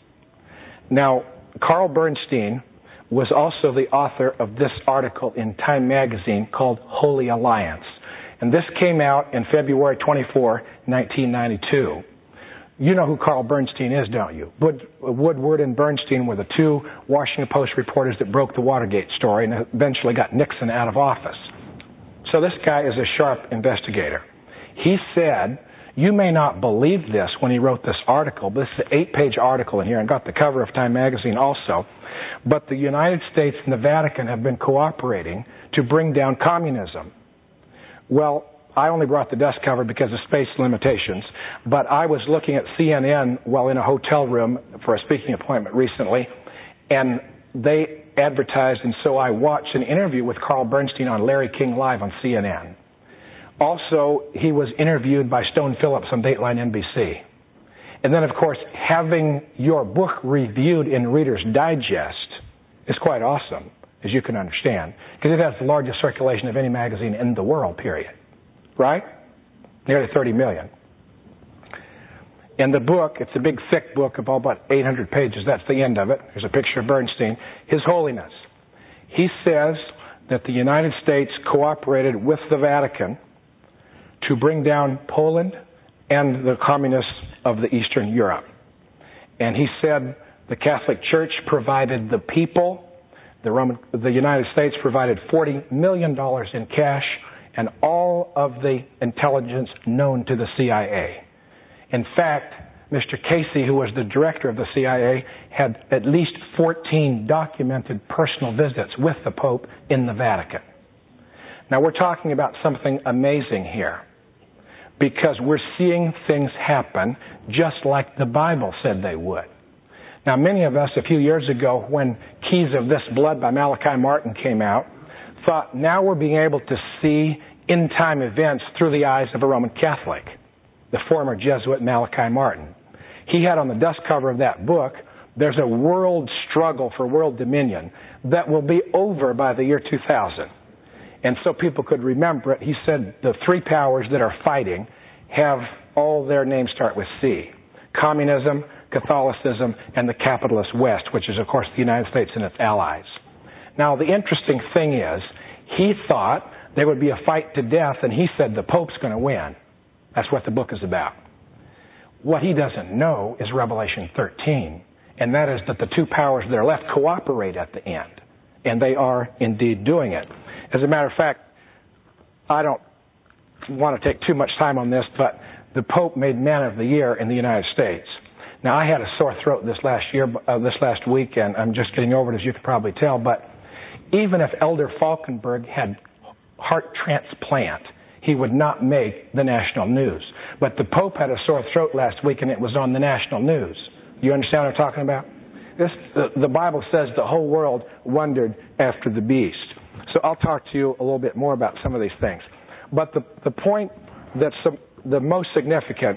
Now, Carl Bernstein was also the author of this article in Time magazine called Holy Alliance. And this came out in February 24, 1992. You know who Carl Bernstein is, don't you? Woodward and Bernstein were the two Washington Post reporters that broke the Watergate story and eventually got Nixon out of office. So this guy is a sharp investigator. He said, you may not believe this when he wrote this article, but this is an 8-page article in here and got the cover of Time magazine also, but the United States and the Vatican have been cooperating to bring down communism. Well, I only brought the dust cover because of space limitations, but I was looking at CNN while in a hotel room for a speaking appointment recently, and they advertised, and so I watched an interview with Carl Bernstein on Larry King Live on CNN. Also, he was interviewed by Stone Phillips on Dateline NBC. And then, of course, having your book reviewed in Reader's Digest is quite awesome, as you can understand, because it has the largest circulation of any magazine in the world, period. Right? Nearly 30 million. And the book, it's a big, thick book of about 800 pages. That's the end of it. There's a picture of Bernstein. His Holiness. He says that the United States cooperated with the Vatican to bring down Poland and the communists of the Eastern Europe. And he said the Catholic Church provided the people, the United States provided $40 million in cash and all of the intelligence known to the CIA. In fact, Mr. Casey, who was the director of the CIA, had at least 14 documented personal visits with the Pope in the Vatican. Now, we're talking about something amazing here, because we're seeing things happen just like the Bible said they would. Now, many of us, a few years ago, when Keys of This Blood by Malachi Martin came out, thought now we're being able to see end-time events through the eyes of a Roman Catholic, the former Jesuit Malachi Martin. He had on the dust cover of that book, there's a world struggle for world dominion that will be over by the year 2000. And so people could remember it. He said the three powers that are fighting have all their names start with C. Communism, Catholicism, and the capitalist West, which is, of course, the United States and its allies. Now, the interesting thing is, he thought there would be a fight to death, and he said the Pope's going to win. That's what the book is about. What he doesn't know is Revelation 13, and that is that the two powers that are left cooperate at the end, and they are indeed doing it. As a matter of fact, I don't want to take too much time on this, but the Pope made Man of the Year in the United States. Now, I had a sore throat this last week, and I'm just getting over it, as you can probably tell, but even if Elder Falkenberg had heart transplant, he would not make the national news. But the Pope had a sore throat last week, and it was on the national news. You understand what I'm talking about? The Bible says the whole world wondered after the beast. So I'll talk to you a little bit more about some of these things. But the point that's the most significant,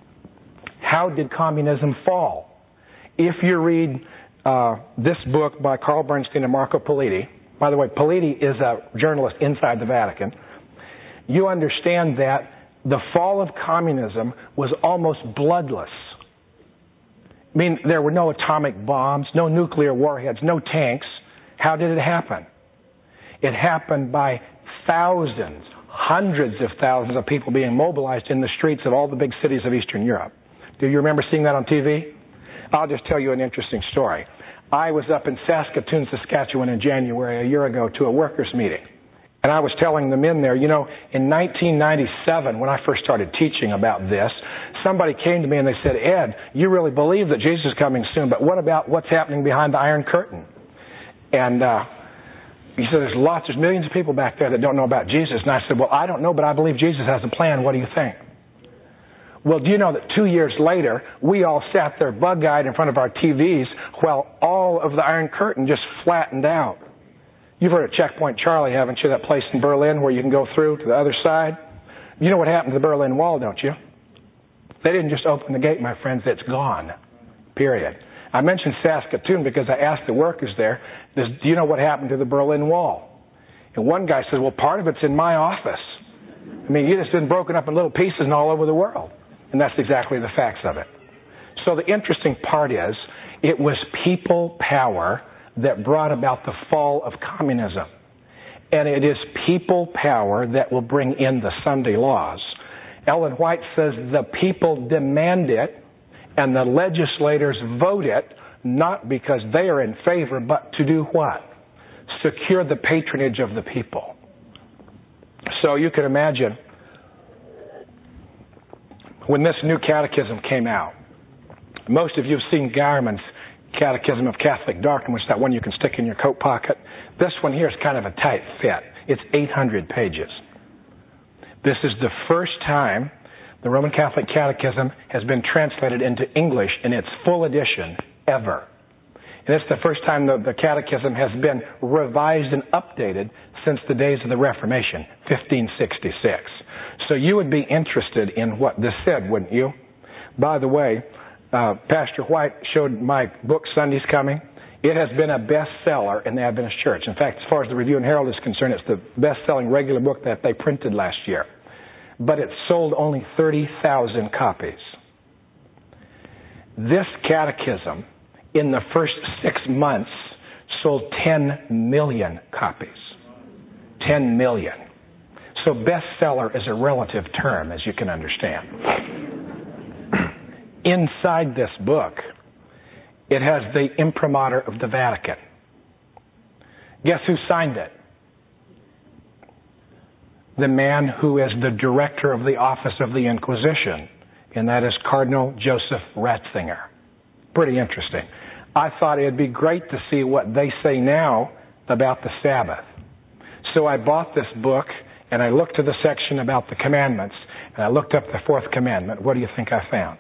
how did communism fall? If you read this book by Carl Bernstein and Marco Politi, by the way, Politi is a journalist inside the Vatican, you understand that the fall of communism was almost bloodless. I mean, there were no atomic bombs, no nuclear warheads, no tanks. How did it happen? It happened by thousands, hundreds of thousands of people being mobilized in the streets of all the big cities of Eastern Europe. Do you remember seeing that on TV? I'll just tell you an interesting story. I was up in Saskatoon, Saskatchewan in January a year ago to a workers' meeting. And I was telling the men there, in 1997, when I first started teaching about this, somebody came to me and they said, Ed, you really believe that Jesus is coming soon, but what about what's happening behind the Iron Curtain? And he said, there's millions of people back there that don't know about Jesus. And I said, well, I don't know, but I believe Jesus has a plan. What do you think? Well, do you know that 2 years later, we all sat there bug-eyed in front of our TVs while all of the Iron Curtain just flattened out? You've heard of Checkpoint Charlie, haven't you? That place in Berlin where you can go through to the other side. You know what happened to the Berlin Wall, don't you? They didn't just open the gate, my friends. It's gone. Period. I mentioned Saskatoon because I asked the workers there, do you know what happened to the Berlin Wall? And one guy said, well, part of it's in my office. I mean, it's been broken up in little pieces and all over the world. And that's exactly the facts of it. So the interesting part is, it was people power that brought about the fall of communism. And it is people power that will bring in the Sunday laws. Ellen White says the people demand it and the legislators vote it, not because they are in favor, but to do what? Secure the patronage of the people. So you can imagine, when this new catechism came out, most of you have seen Geiermann's Catechism of Catholic Doctrine, which is that one you can stick in your coat pocket. This one here is kind of a tight fit. It's 800 pages. This is the first time the Roman Catholic Catechism has been translated into English in its full edition ever. And it's the first time the Catechism has been revised and updated since the days of the Reformation, 1566. So you would be interested in what this said, wouldn't you? By the way, Pastor White showed my book, Sunday's Coming. It has been a bestseller in the Adventist Church. In fact, as far as the Review and Herald is concerned, it's the best-selling regular book that they printed last year. But it sold only 30,000 copies. This catechism, in the first 6 months, sold 10 million copies. 10 million. So bestseller is a relative term, as you can understand. Inside this book, it has the imprimatur of the Vatican. Guess who signed it? The man who is the director of the office of the Inquisition, and that is Cardinal Joseph Ratzinger. Pretty interesting. I thought it'd be great to see what they say now about the Sabbath. So I bought this book, and I looked to the section about the commandments, and I looked up the fourth commandment. What do you think I found?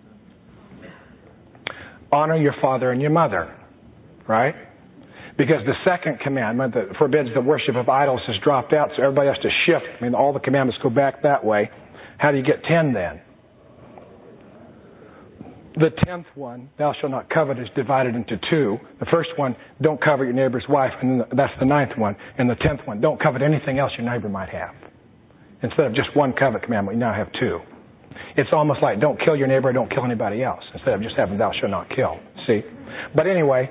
Honor your father and your mother, right? Because the second commandment that forbids the worship of idols has dropped out, so everybody has to shift. I mean, all the commandments go back that way. How do you get 10 then? The 10th one, thou shalt not covet, is divided into two. The first one, don't covet your neighbor's wife, and that's the 9th one. And the 10th one, don't covet anything else your neighbor might have. Instead of just one covet commandment, you now have two. It's almost like don't kill your neighbor, don't kill anybody else, instead of just having thou shalt not kill. See? But anyway,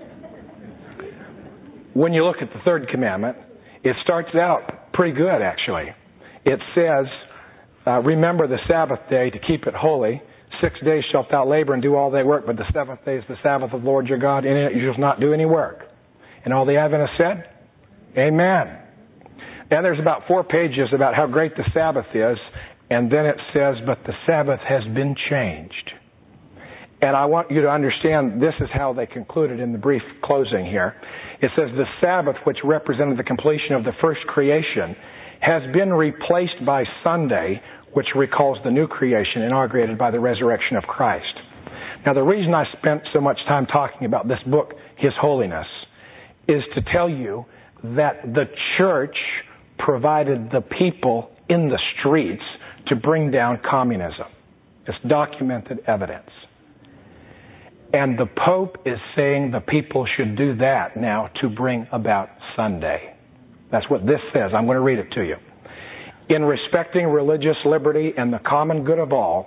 when you look at the third commandment, it starts out pretty good, actually. It says, remember the Sabbath day to keep it holy. 6 days shalt thou labor and do all thy work, but the 7th day is the Sabbath of the Lord your God. In it you shall not do any work. And all the Adventists said, amen. And there's about 4 pages about how great the Sabbath is. And then it says, but the Sabbath has been changed. And I want you to understand, this is how they concluded in the brief closing here. It says, the Sabbath, which represented the completion of the first creation, has been replaced by Sunday, which recalls the new creation inaugurated by the resurrection of Christ. Now, the reason I spent so much time talking about this book, His Holiness, is to tell you that the church provided the people in the streets to bring down communism. It's documented evidence. And the Pope is saying the people should do that now to bring about Sunday. That's what this says. I'm going to read it to you. In respecting religious liberty and the common good of all,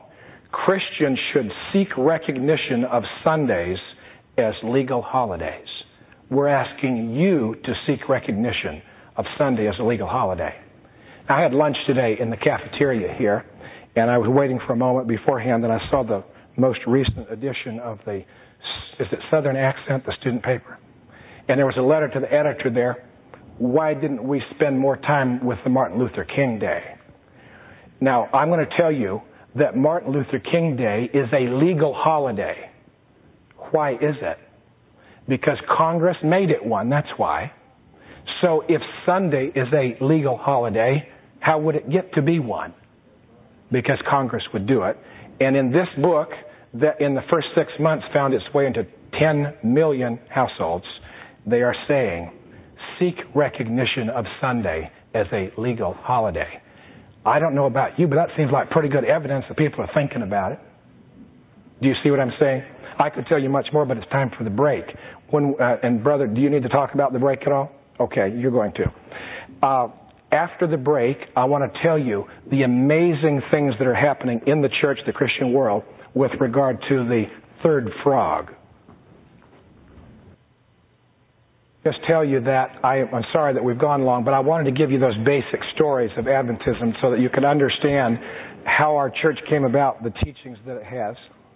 Christians should seek recognition of Sundays as legal holidays. We're asking you to seek recognition of Sunday as a legal holiday. I had lunch today in the cafeteria here, and I was waiting for a moment beforehand, and I saw the most recent edition of the, is it Southern Accent, the student paper? And there was a letter to the editor there. Why didn't we spend more time with the Martin Luther King Day? Now, I'm going to tell you that Martin Luther King Day is a legal holiday. Why is it? Because Congress made it one, that's why. So if Sunday is a legal holiday, how would it get to be one? Because Congress would do it. And in this book, that in the first 6 months found its way into 10 million households, they are saying, seek recognition of Sunday as a legal holiday. I don't know about you, but that seems like pretty good evidence that people are thinking about it. Do you see what I'm saying? I could tell you much more, but it's time for the break. And brother, do you need to talk about the break at all? Okay, you're going to. After the break, I want to tell you the amazing things that are happening in the church, the Christian world, with regard to the third frog. Just tell you that I'm sorry that we've gone long, but I wanted to give you those basic stories of Adventism so that you could understand how our church came about, the teachings that it has.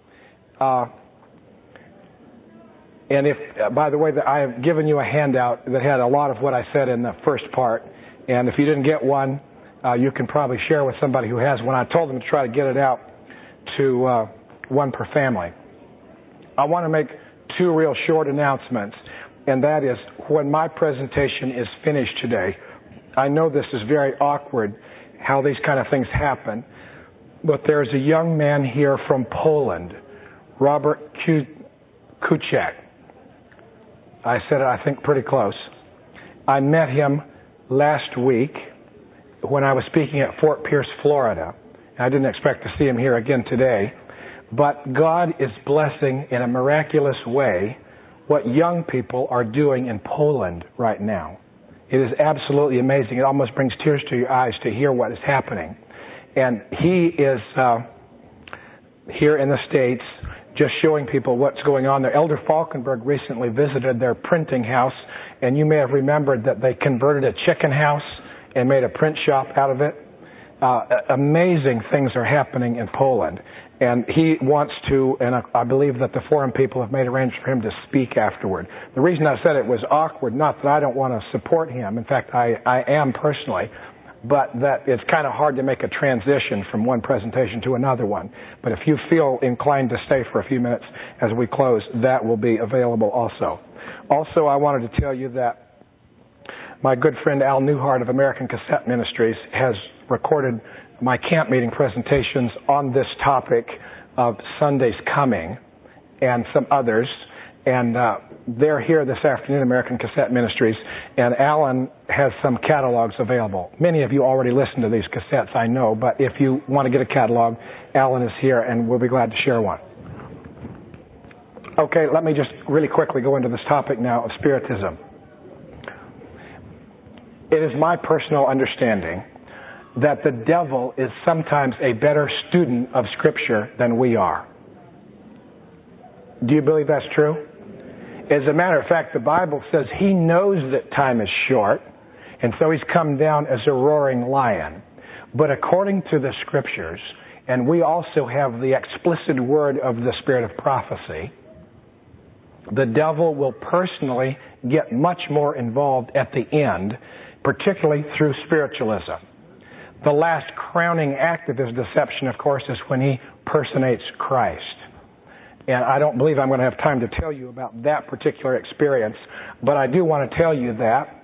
And if, by the way, I have given you a handout that had a lot of what I said in the first part. And if you didn't get one, you can probably share with somebody who has one. I told them to try to get it out to one per family. I want to make two real short announcements. And that is, when my presentation is finished today, I know this is very awkward, how these kind of things happen, but there's a young man here from Poland, Robert Kuciak. I said it, I think, pretty close. I met him last week when I was speaking at Fort Pierce, Florida. I didn't expect to see him here again today, but God is blessing in a miraculous way what young people are doing in Poland right now. It is absolutely amazing. It almost brings tears to your eyes to hear what is happening. And he is here in the States just showing people what's going on there. Elder Falkenberg recently visited their printing house, and you may have remembered that they converted a chicken house and made a print shop out of it. Amazing things are happening in Poland. And he wants to, and I believe that the forum people have made arrangements for him to speak afterward. The reason I said it was awkward, not that I don't want to support him. In fact, I am personally, but that it's kind of hard to make a transition from one presentation to another one. But if you feel inclined to stay for a few minutes as we close, that will be available also. Also, I wanted to tell you that my good friend Al Newhart of American Cassette Ministries has recorded my camp meeting presentations on this topic of Sunday's coming and some others. And they're here this afternoon, American Cassette Ministries, and Alan has some catalogs available. Many of you already listen to these cassettes, I know, but if you want to get a catalog, Alan is here and we'll be glad to share one. Okay, let me just really quickly go into this topic now of Spiritism. It is my personal understanding that the devil is sometimes a better student of Scripture than we are. Do you believe that's true? As a matter of fact, the Bible says he knows that time is short, and so he's come down as a roaring lion. But according to the Scriptures, and we also have the explicit word of the Spirit of prophecy, the devil will personally get much more involved at the end, particularly through spiritualism. The last crowning act of his deception, of course, is when he personates Christ. And I don't believe I'm going to have time to tell you about that particular experience, but I do want to tell you that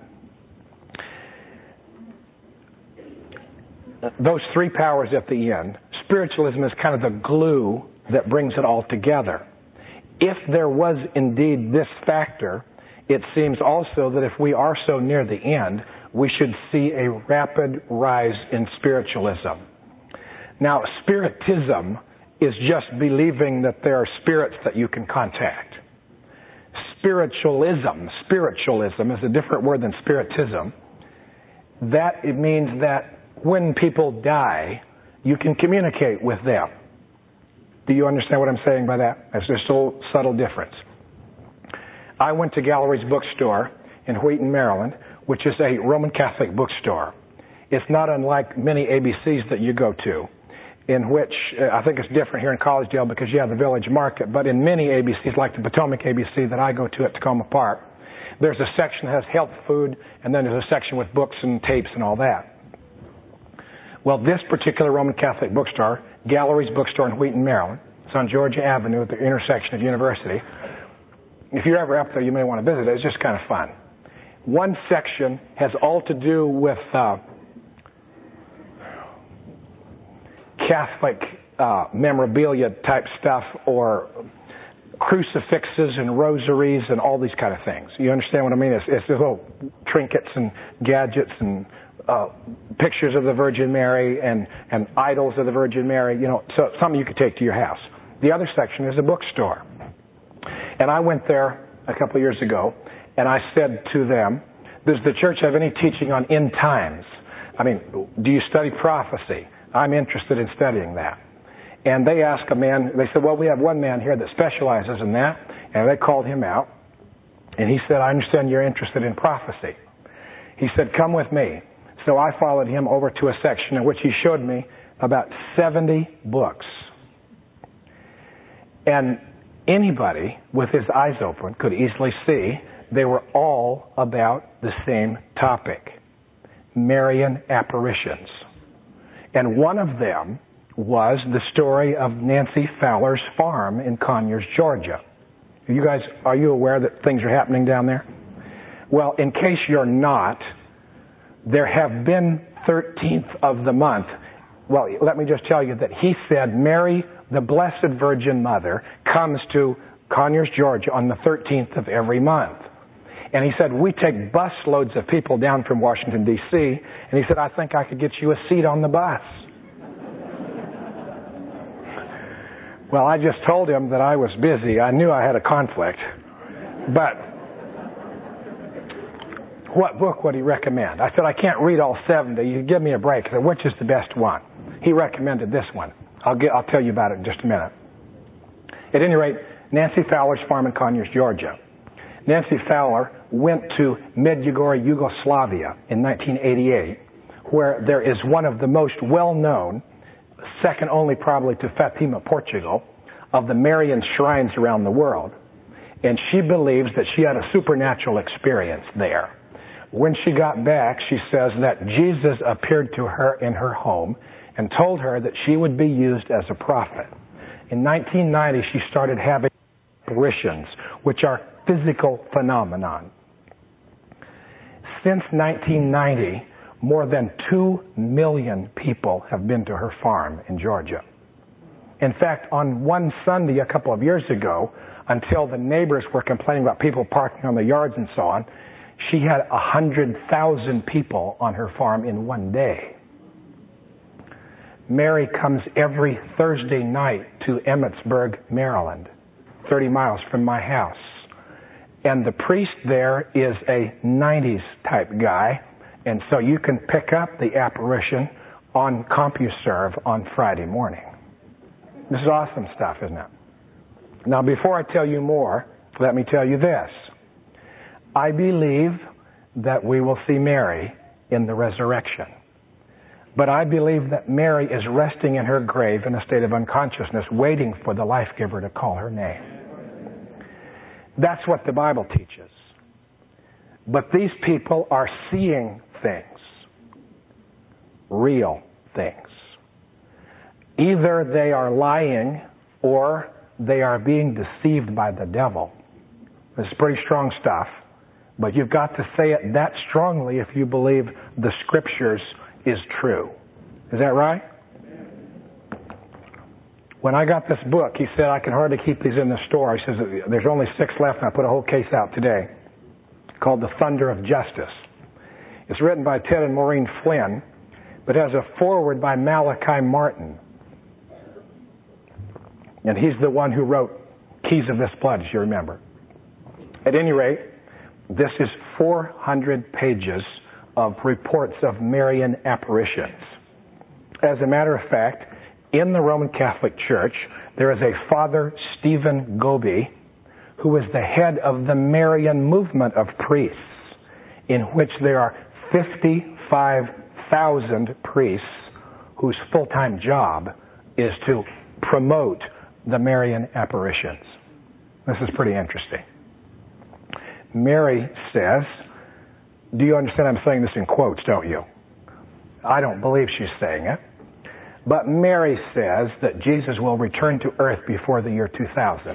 those three powers at the end, spiritualism is kind of the glue that brings it all together. If there was indeed this factor, it seems also that if we are so near the end, we should see a rapid rise in spiritualism. Now, spiritism is just believing that there are spirits that you can contact. Spiritualism is a different word than spiritism. That it means that when people die, you can communicate with them. Do you understand what I'm saying by that? There's a little subtle difference. I went to Gallery's bookstore in Wheaton, Maryland, which is a Roman Catholic bookstore. It's not unlike many ABCs that you go to, in which I think it's different here in Collegedale because you have the Village Market, but in many ABCs, like the Potomac ABC that I go to at Tacoma Park, there's a section that has health food, and then there's a section with books and tapes and all that. Well, this particular Roman Catholic bookstore, Gallery's bookstore in Wheaton, Maryland, it's on Georgia Avenue at the intersection of University. If you're ever up there, you may want to visit it. It's just kind of fun. One section has all to do with Catholic memorabilia type stuff, or crucifixes and rosaries and all these kind of things. You understand what I mean? It's little trinkets and gadgets and pictures of the Virgin Mary and idols of the Virgin Mary, so something you could take to your house. The other section is a bookstore. And I went there a couple of years ago, and I said to them, does the church have any teaching on end times? I mean, do you study prophecy? I'm interested in studying that. And they asked a man, they said, well, we have one man here that specializes in that. And they called him out. And he said, I understand you're interested in prophecy. He said, come with me. So I followed him over to a section in which he showed me about 70 books. And anybody with his eyes open could easily see they were all about the same topic: Marian apparitions. And one of them was the story of Nancy Fowler's farm in Conyers, Georgia. You guys, are you aware that things are happening down there? Well, in case you're not, there have been 13th of the month. Well, let me just tell you that he said Mary, the Blessed Virgin Mother, comes to Conyers, Georgia on the 13th of every month. And he said, we take bus loads of people down from Washington, D.C., and he said, I think I could get you a seat on the bus. Well, I just told him that I was busy. I knew I had a conflict. But what book would he recommend? I said, I can't read all 70. You give me a break. I said, which is the best one? He recommended this one. I'll tell you about it in just a minute. At any rate, Nancy Fowler's farm in Conyers, Georgia. Nancy Fowler went to Medjugorje, Yugoslavia in 1988, where there is one of the most well-known, second only probably to Fatima, Portugal, of the Marian shrines around the world. And she believes that she had a supernatural experience there. When she got back, she says that Jesus appeared to her in her home and told her that she would be used as a prophet. In 1990, she started having apparitions, which are physical phenomenon. Since 1990, more than 2 million people have been to her farm in Georgia. In fact, on one Sunday a couple of years ago, until the neighbors were complaining about people parking on the yards and so on, she had 100,000 people on her farm in one day. Mary comes every Thursday night to Emmitsburg, Maryland, 30 miles from my house. And the priest there is a 90s type guy, and so you can pick up the apparition on CompuServe on Friday morning. This is awesome stuff, isn't it? Now, before I tell you more, let me tell you this. I believe that we will see Mary in the resurrection. But I believe that Mary is resting in her grave in a state of unconsciousness, waiting for the life giver to call her name. That's what the Bible teaches. But these people are seeing things, real things. Either they are lying or they are being deceived by the devil. This is pretty strong stuff, but you've got to say it that strongly if you believe the Scriptures is true. Is that right? When I got this book, he said, I can hardly keep these in the store. He says, there's only 6 left, and I put a whole case out today, called The Thunder of Justice. It's written by Ted and Maureen Flynn, but has a foreword by Malachi Martin. And he's the one who wrote Keys of This Blood, as you remember. At any rate, this is 400 pages of reports of Marian apparitions. As a matter of fact, in the Roman Catholic Church, there is a Father Stephen Goby, who is the head of the Marian movement of priests, in which there are 55,000 priests whose full-time job is to promote the Marian apparitions. This is pretty interesting. Mary says, do you understand I'm saying this in quotes, don't you? I don't believe she's saying it. But Mary says that Jesus will return to earth before the year 2000.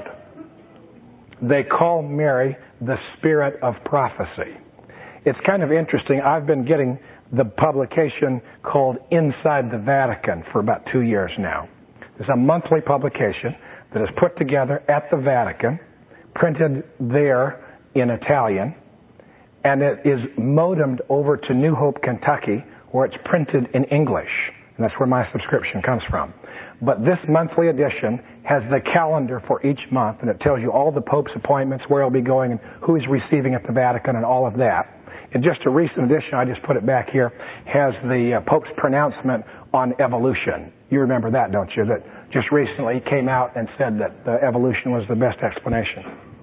They call Mary the spirit of prophecy. It's kind of interesting. I've been getting the publication called Inside the Vatican for about 2 years now. It's a monthly publication that is put together at the Vatican, printed there in Italian, and it is modemed over to New Hope, Kentucky, where it's printed in English. And that's where my subscription comes from. But this monthly edition has the calendar for each month, and it tells you all the Pope's appointments, where he'll be going, and who he's receiving at the Vatican, and all of that. And just a recent edition, I just put it back here, has the Pope's pronouncement on evolution. You remember that, don't you? That just recently he came out and said that the evolution was the best explanation.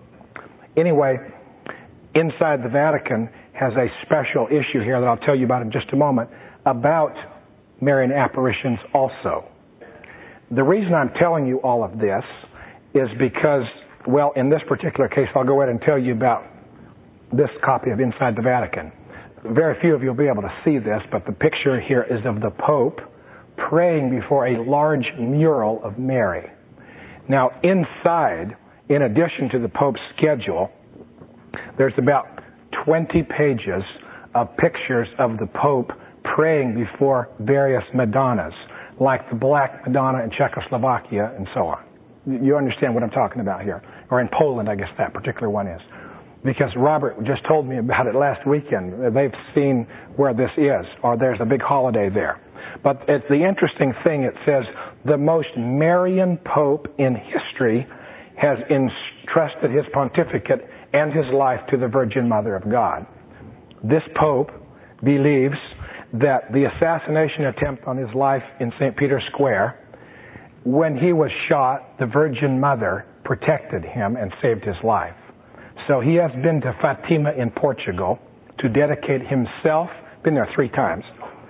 Anyway, Inside the Vatican has a special issue here that I'll tell you about in just a moment about Marian apparitions also. The reason I'm telling you all of this is because, well, in this particular case, I'll go ahead and tell you about this copy of Inside the Vatican. Very few of you will be able to see this, but the picture here is of the Pope praying before a large mural of Mary. Now, inside, in addition to the Pope's schedule, there's about 20 pages of pictures of the Pope praying before various Madonnas, like the Black Madonna in Czechoslovakia and so on. You understand what I'm talking about here. Or in Poland, I guess that particular one is. Because Robert just told me about it last weekend. They've seen where this is, or there's a big holiday there. But it's the interesting thing, it says, the most Marian Pope in history has entrusted his pontificate and his life to the Virgin Mother of God. This Pope believes that the assassination attempt on his life in St. Peter's Square, when he was shot, the Virgin Mother protected him and saved his life. So he has been to Fatima in Portugal to dedicate himself, been there 3 times,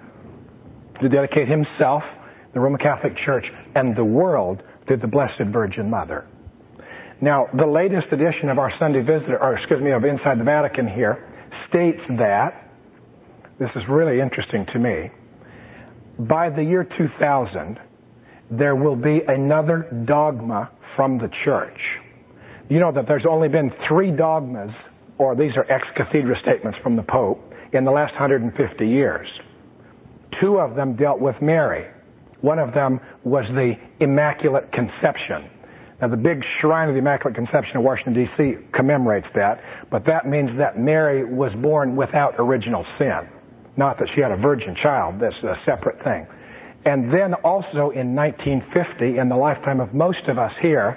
to dedicate himself, the Roman Catholic Church, and the world to the Blessed Virgin Mother. Now, the latest edition of our Sunday Visitor, of Inside the Vatican here, states that, this is really interesting to me, by the year 2000, there will be another dogma from the Church. You know that there's only been 3 dogmas, or these are ex cathedra statements from the Pope, in the last 150 years. 2 of them dealt with Mary. One of them was the Immaculate Conception. Now, the big shrine of the Immaculate Conception in Washington, D.C. commemorates that, but that means that Mary was born without original sin. Not that she had a virgin child. That's a separate thing. And then also in 1950, in the lifetime of most of us here,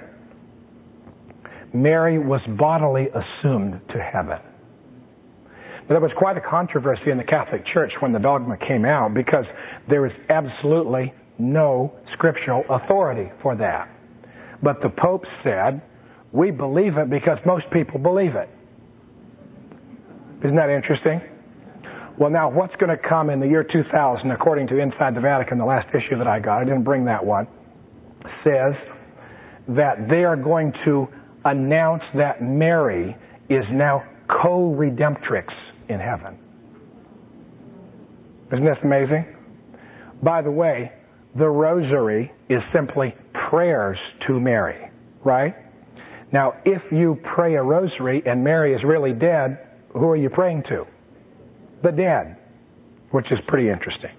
Mary was bodily assumed to heaven. But there was quite a controversy in the Catholic Church when the dogma came out because there was absolutely no scriptural authority for that. But the Pope said, we believe it because most people believe it. Isn't that interesting? Well, now, what's going to come in the year 2000, according to Inside the Vatican, the last issue that I got, I didn't bring that one, says that they are going to announce that Mary is now co-redemptrix in heaven. Isn't this amazing? By the way, the rosary is simply prayers to Mary, right? Now, if you pray a rosary and Mary is really dead, who are you praying to? The dead, which is pretty interesting.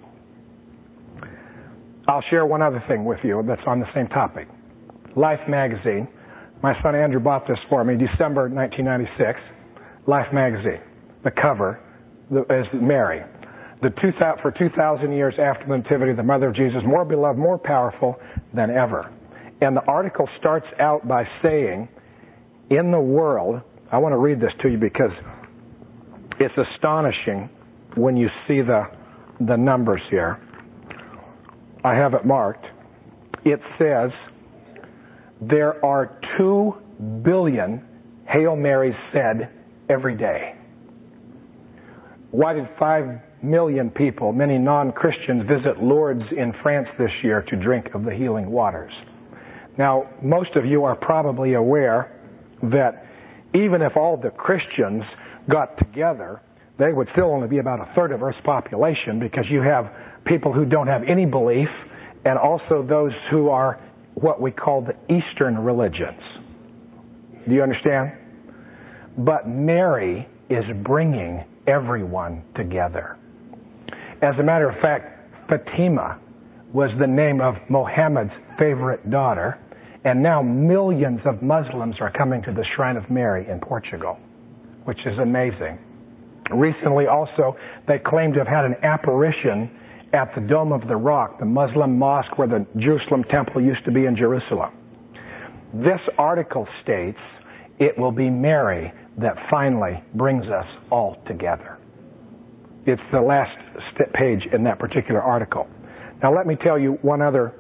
I'll share one other thing with you that's on the same topic. Life magazine. My son Andrew bought this for me, December 1996. Life magazine. The cover is Mary. For 2,000 years after the Nativity, the Mother of Jesus, more beloved, more powerful than ever. And the article starts out by saying, in the world, I want to read this to you because it's astonishing when you see the numbers here. I have it marked. it says there are 2 billion Hail Marys said every day. Why did 5 million people, many non-Christians, visit Lourdes in France this year to drink of the healing waters? Now, most of you are probably aware that even if all the Christians got together, they would still only be about a third of Earth's population, because you have people who don't have any belief and also those who are what we call the Eastern religions. Do you understand? But Mary is bringing everyone together. As a matter of fact, Fatima was the name of Mohammed's favorite daughter, and now millions of Muslims are coming to the Shrine of Mary in Portugal, which is amazing. Recently also, they claim to have had an apparition at the Dome of the Rock, the Muslim mosque where the Jerusalem temple used to be in Jerusalem. This article states it will be Mary that finally brings us all together. It's the last page in that particular article. Now let me tell you one other.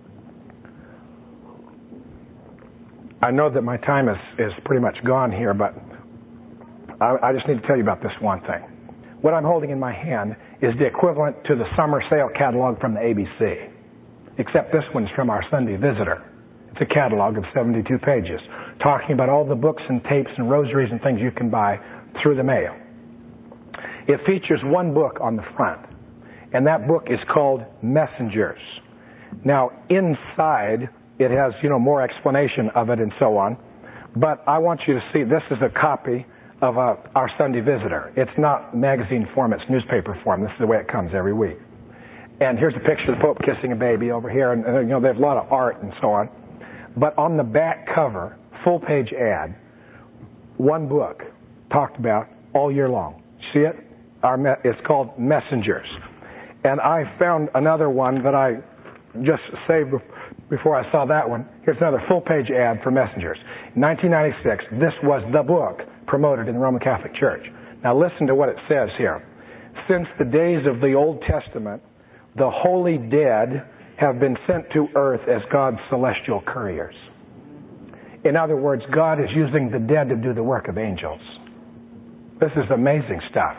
I know that my time is pretty much gone here, but I just need to tell you about this one thing. What I'm holding in my hand is the equivalent to the summer sale catalog from the ABC, except this one's from our Sunday Visitor. It's a catalog of 72 pages, talking about all the books and tapes and rosaries and things you can buy through the mail. It features one book on the front, and that book is called Messengers. Now, inside, it has, more explanation of it and so on, but I want you to see, this is a copy of our Sunday Visitor. It's not magazine form, it's newspaper form. This is the way it comes every week. And here's a picture of the Pope kissing a baby over here, and they have a lot of art and so on. But on the back cover, full-page ad, one book talked about all year long. See it? It's called Messengers. And I found another one that I just saved before I saw that one. Here's another full-page ad for Messengers. In 1996, this was the book promoted in the Roman Catholic Church. Now listen to what it says here. Since the days of the Old Testament, the holy dead have been sent to earth as God's celestial couriers. In other words, God is using the dead to do the work of angels. This is amazing stuff.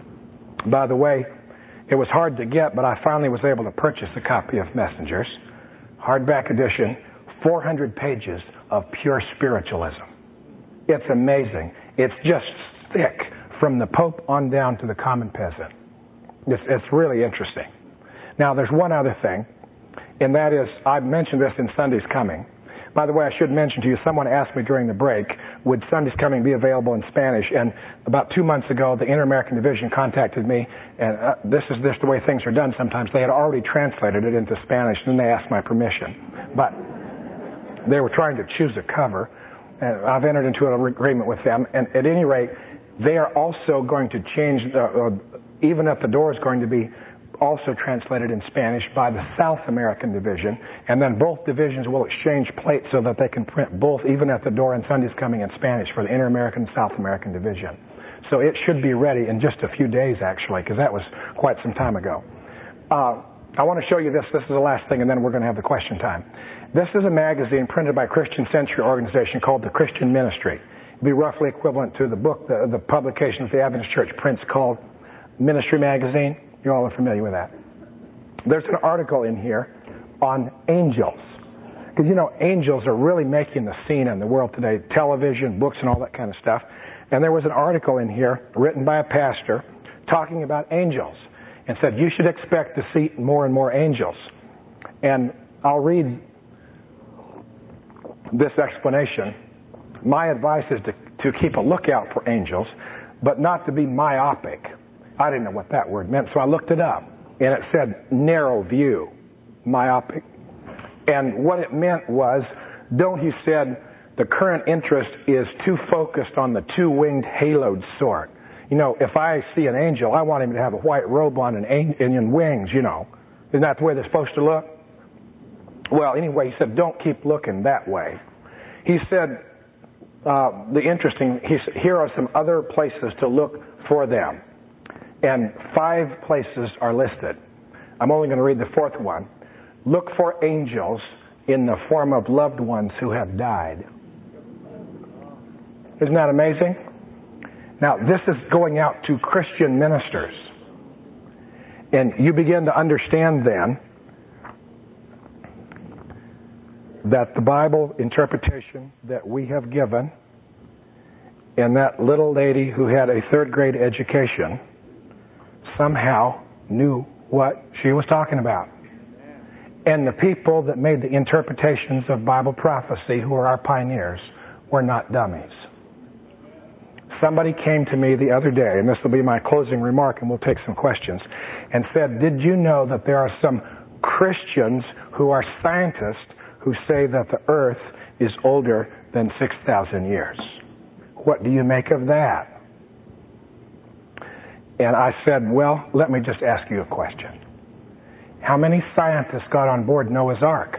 By the way, it was hard to get, but I finally was able to purchase a copy of Messengers, hardback edition, 400 pages of pure spiritualism. It's amazing. It's just thick from the Pope on down to the common peasant. It's really interesting. Now, there's one other thing, and that is, I've mentioned this in Sundays Coming. By the way, I should mention to you, someone asked me during the break, would Sundays Coming be available in Spanish? And about 2 months ago, the Inter-American Division contacted me, and this is just the way things are done sometimes. They had already translated it into Spanish, and then they asked my permission. But they were trying to choose a cover, and I've entered into an agreement with them. And at any rate, they are also going to change, Even at the Door is going to be also translated in Spanish by the South American Division, and then both divisions will exchange plates so that they can print both Even at the Door and Sundays Coming in Spanish for the Inter-American and South American Division. So it should be ready in just a few days, actually, because that was quite some time ago. I want to show you this. This is the last thing, and then we're going to have the question time. This is a magazine printed by Christian Century organization called The Christian Ministry. It'd be roughly equivalent to the book, the publication that the Adventist Church prints called Ministry Magazine. You all are familiar with that. There's an article in here on angels. Because, angels are really making the scene in the world today. Television, books, and all that kind of stuff. And there was an article in here written by a pastor talking about angels. And said, you should expect to see more and more angels. And I'll read this explanation. My advice is to keep a lookout for angels, but not to be myopic. I didn't know what that word meant, so I looked it up. And it said narrow view, myopic. And what it meant was, he said, the current interest is too focused on the two-winged haloed sort. If I see an angel, I want him to have a white robe on and wings, Isn't that the way they're supposed to look? Well, anyway, he said, don't keep looking that way. He said, here are some other places to look for them. And 5 places are listed. I'm only going to read the 4th one. Look for angels in the form of loved ones who have died. Isn't that amazing? Now, this is going out to Christian ministers. And you begin to understand then that the Bible interpretation that we have given, and that little lady who had a third grade education somehow knew what she was talking about. And the people that made the interpretations of Bible prophecy, who are our pioneers, were not dummies. Somebody came to me the other day, and this will be my closing remark, and we'll take some questions, and said, did you know that there are some Christians who are scientists who say that the earth is older than 6,000 years? What do you make of that? And I said, well, let me just ask you a question. How many scientists got on board Noah's Ark?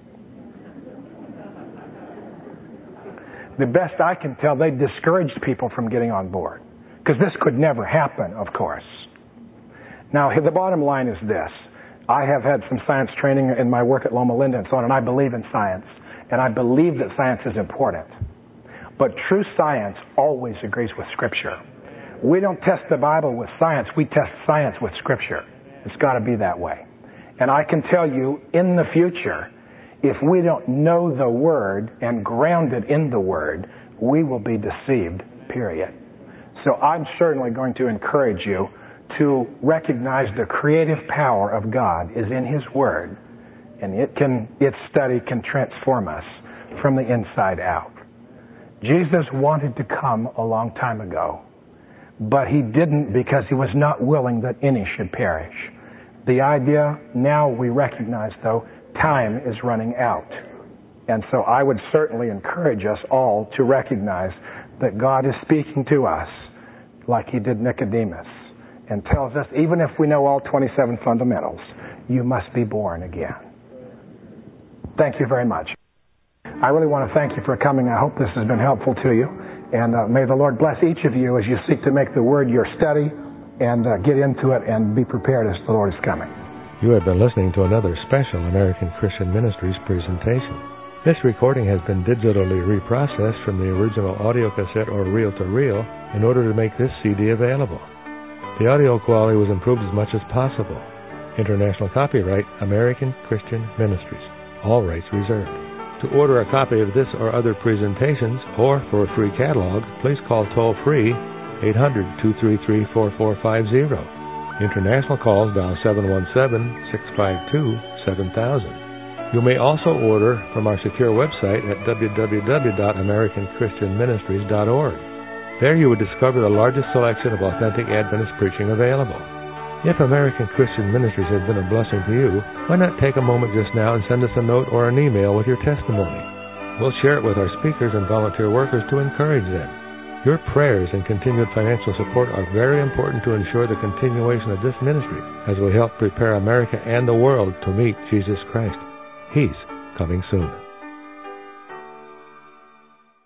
The best I can tell, they discouraged people from getting on board. Because this could never happen, of course. Now, the bottom line is this. I have had some science training in my work at Loma Linda and so on, and I believe in science. And I believe that science is important. But true science always agrees with Scripture. We don't test the Bible with science. We test science with Scripture. It's got to be that way. And I can tell you, in the future, if we don't know the Word and ground it in the Word, we will be deceived, period. So I'm certainly going to encourage you to recognize the creative power of God is in His Word, and its study can transform us from the inside out. Jesus wanted to come a long time ago, but He didn't because He was not willing that any should perish. The idea now we recognize, though, time is running out. And so I would certainly encourage us all to recognize that God is speaking to us like He did Nicodemus and tells us, even if we know all 27 fundamentals, you must be born again. Thank you very much. I really want to thank you for coming. I hope this has been helpful to you. And may the Lord bless each of you as you seek to make the Word your study and get into it and be prepared as the Lord is coming. You have been listening to another special American Christian Ministries presentation. This recording has been digitally reprocessed from the original audio cassette or reel-to-reel in order to make this CD available. The audio quality was improved as much as possible. International copyright, American Christian Ministries. All rights reserved. To order a copy of this or other presentations, or for a free catalog, please call toll-free 800-233-4450. International calls dial 717-652-7000. You may also order from our secure website at www.americanchristianministries.org. There you would discover the largest selection of authentic Adventist preaching available. If American Christian Ministries has been a blessing to you, why not take a moment just now and send us a note or an email with your testimony? We'll share it with our speakers and volunteer workers to encourage them. Your prayers and continued financial support are very important to ensure the continuation of this ministry as we help prepare America and the world to meet Jesus Christ. He's coming soon.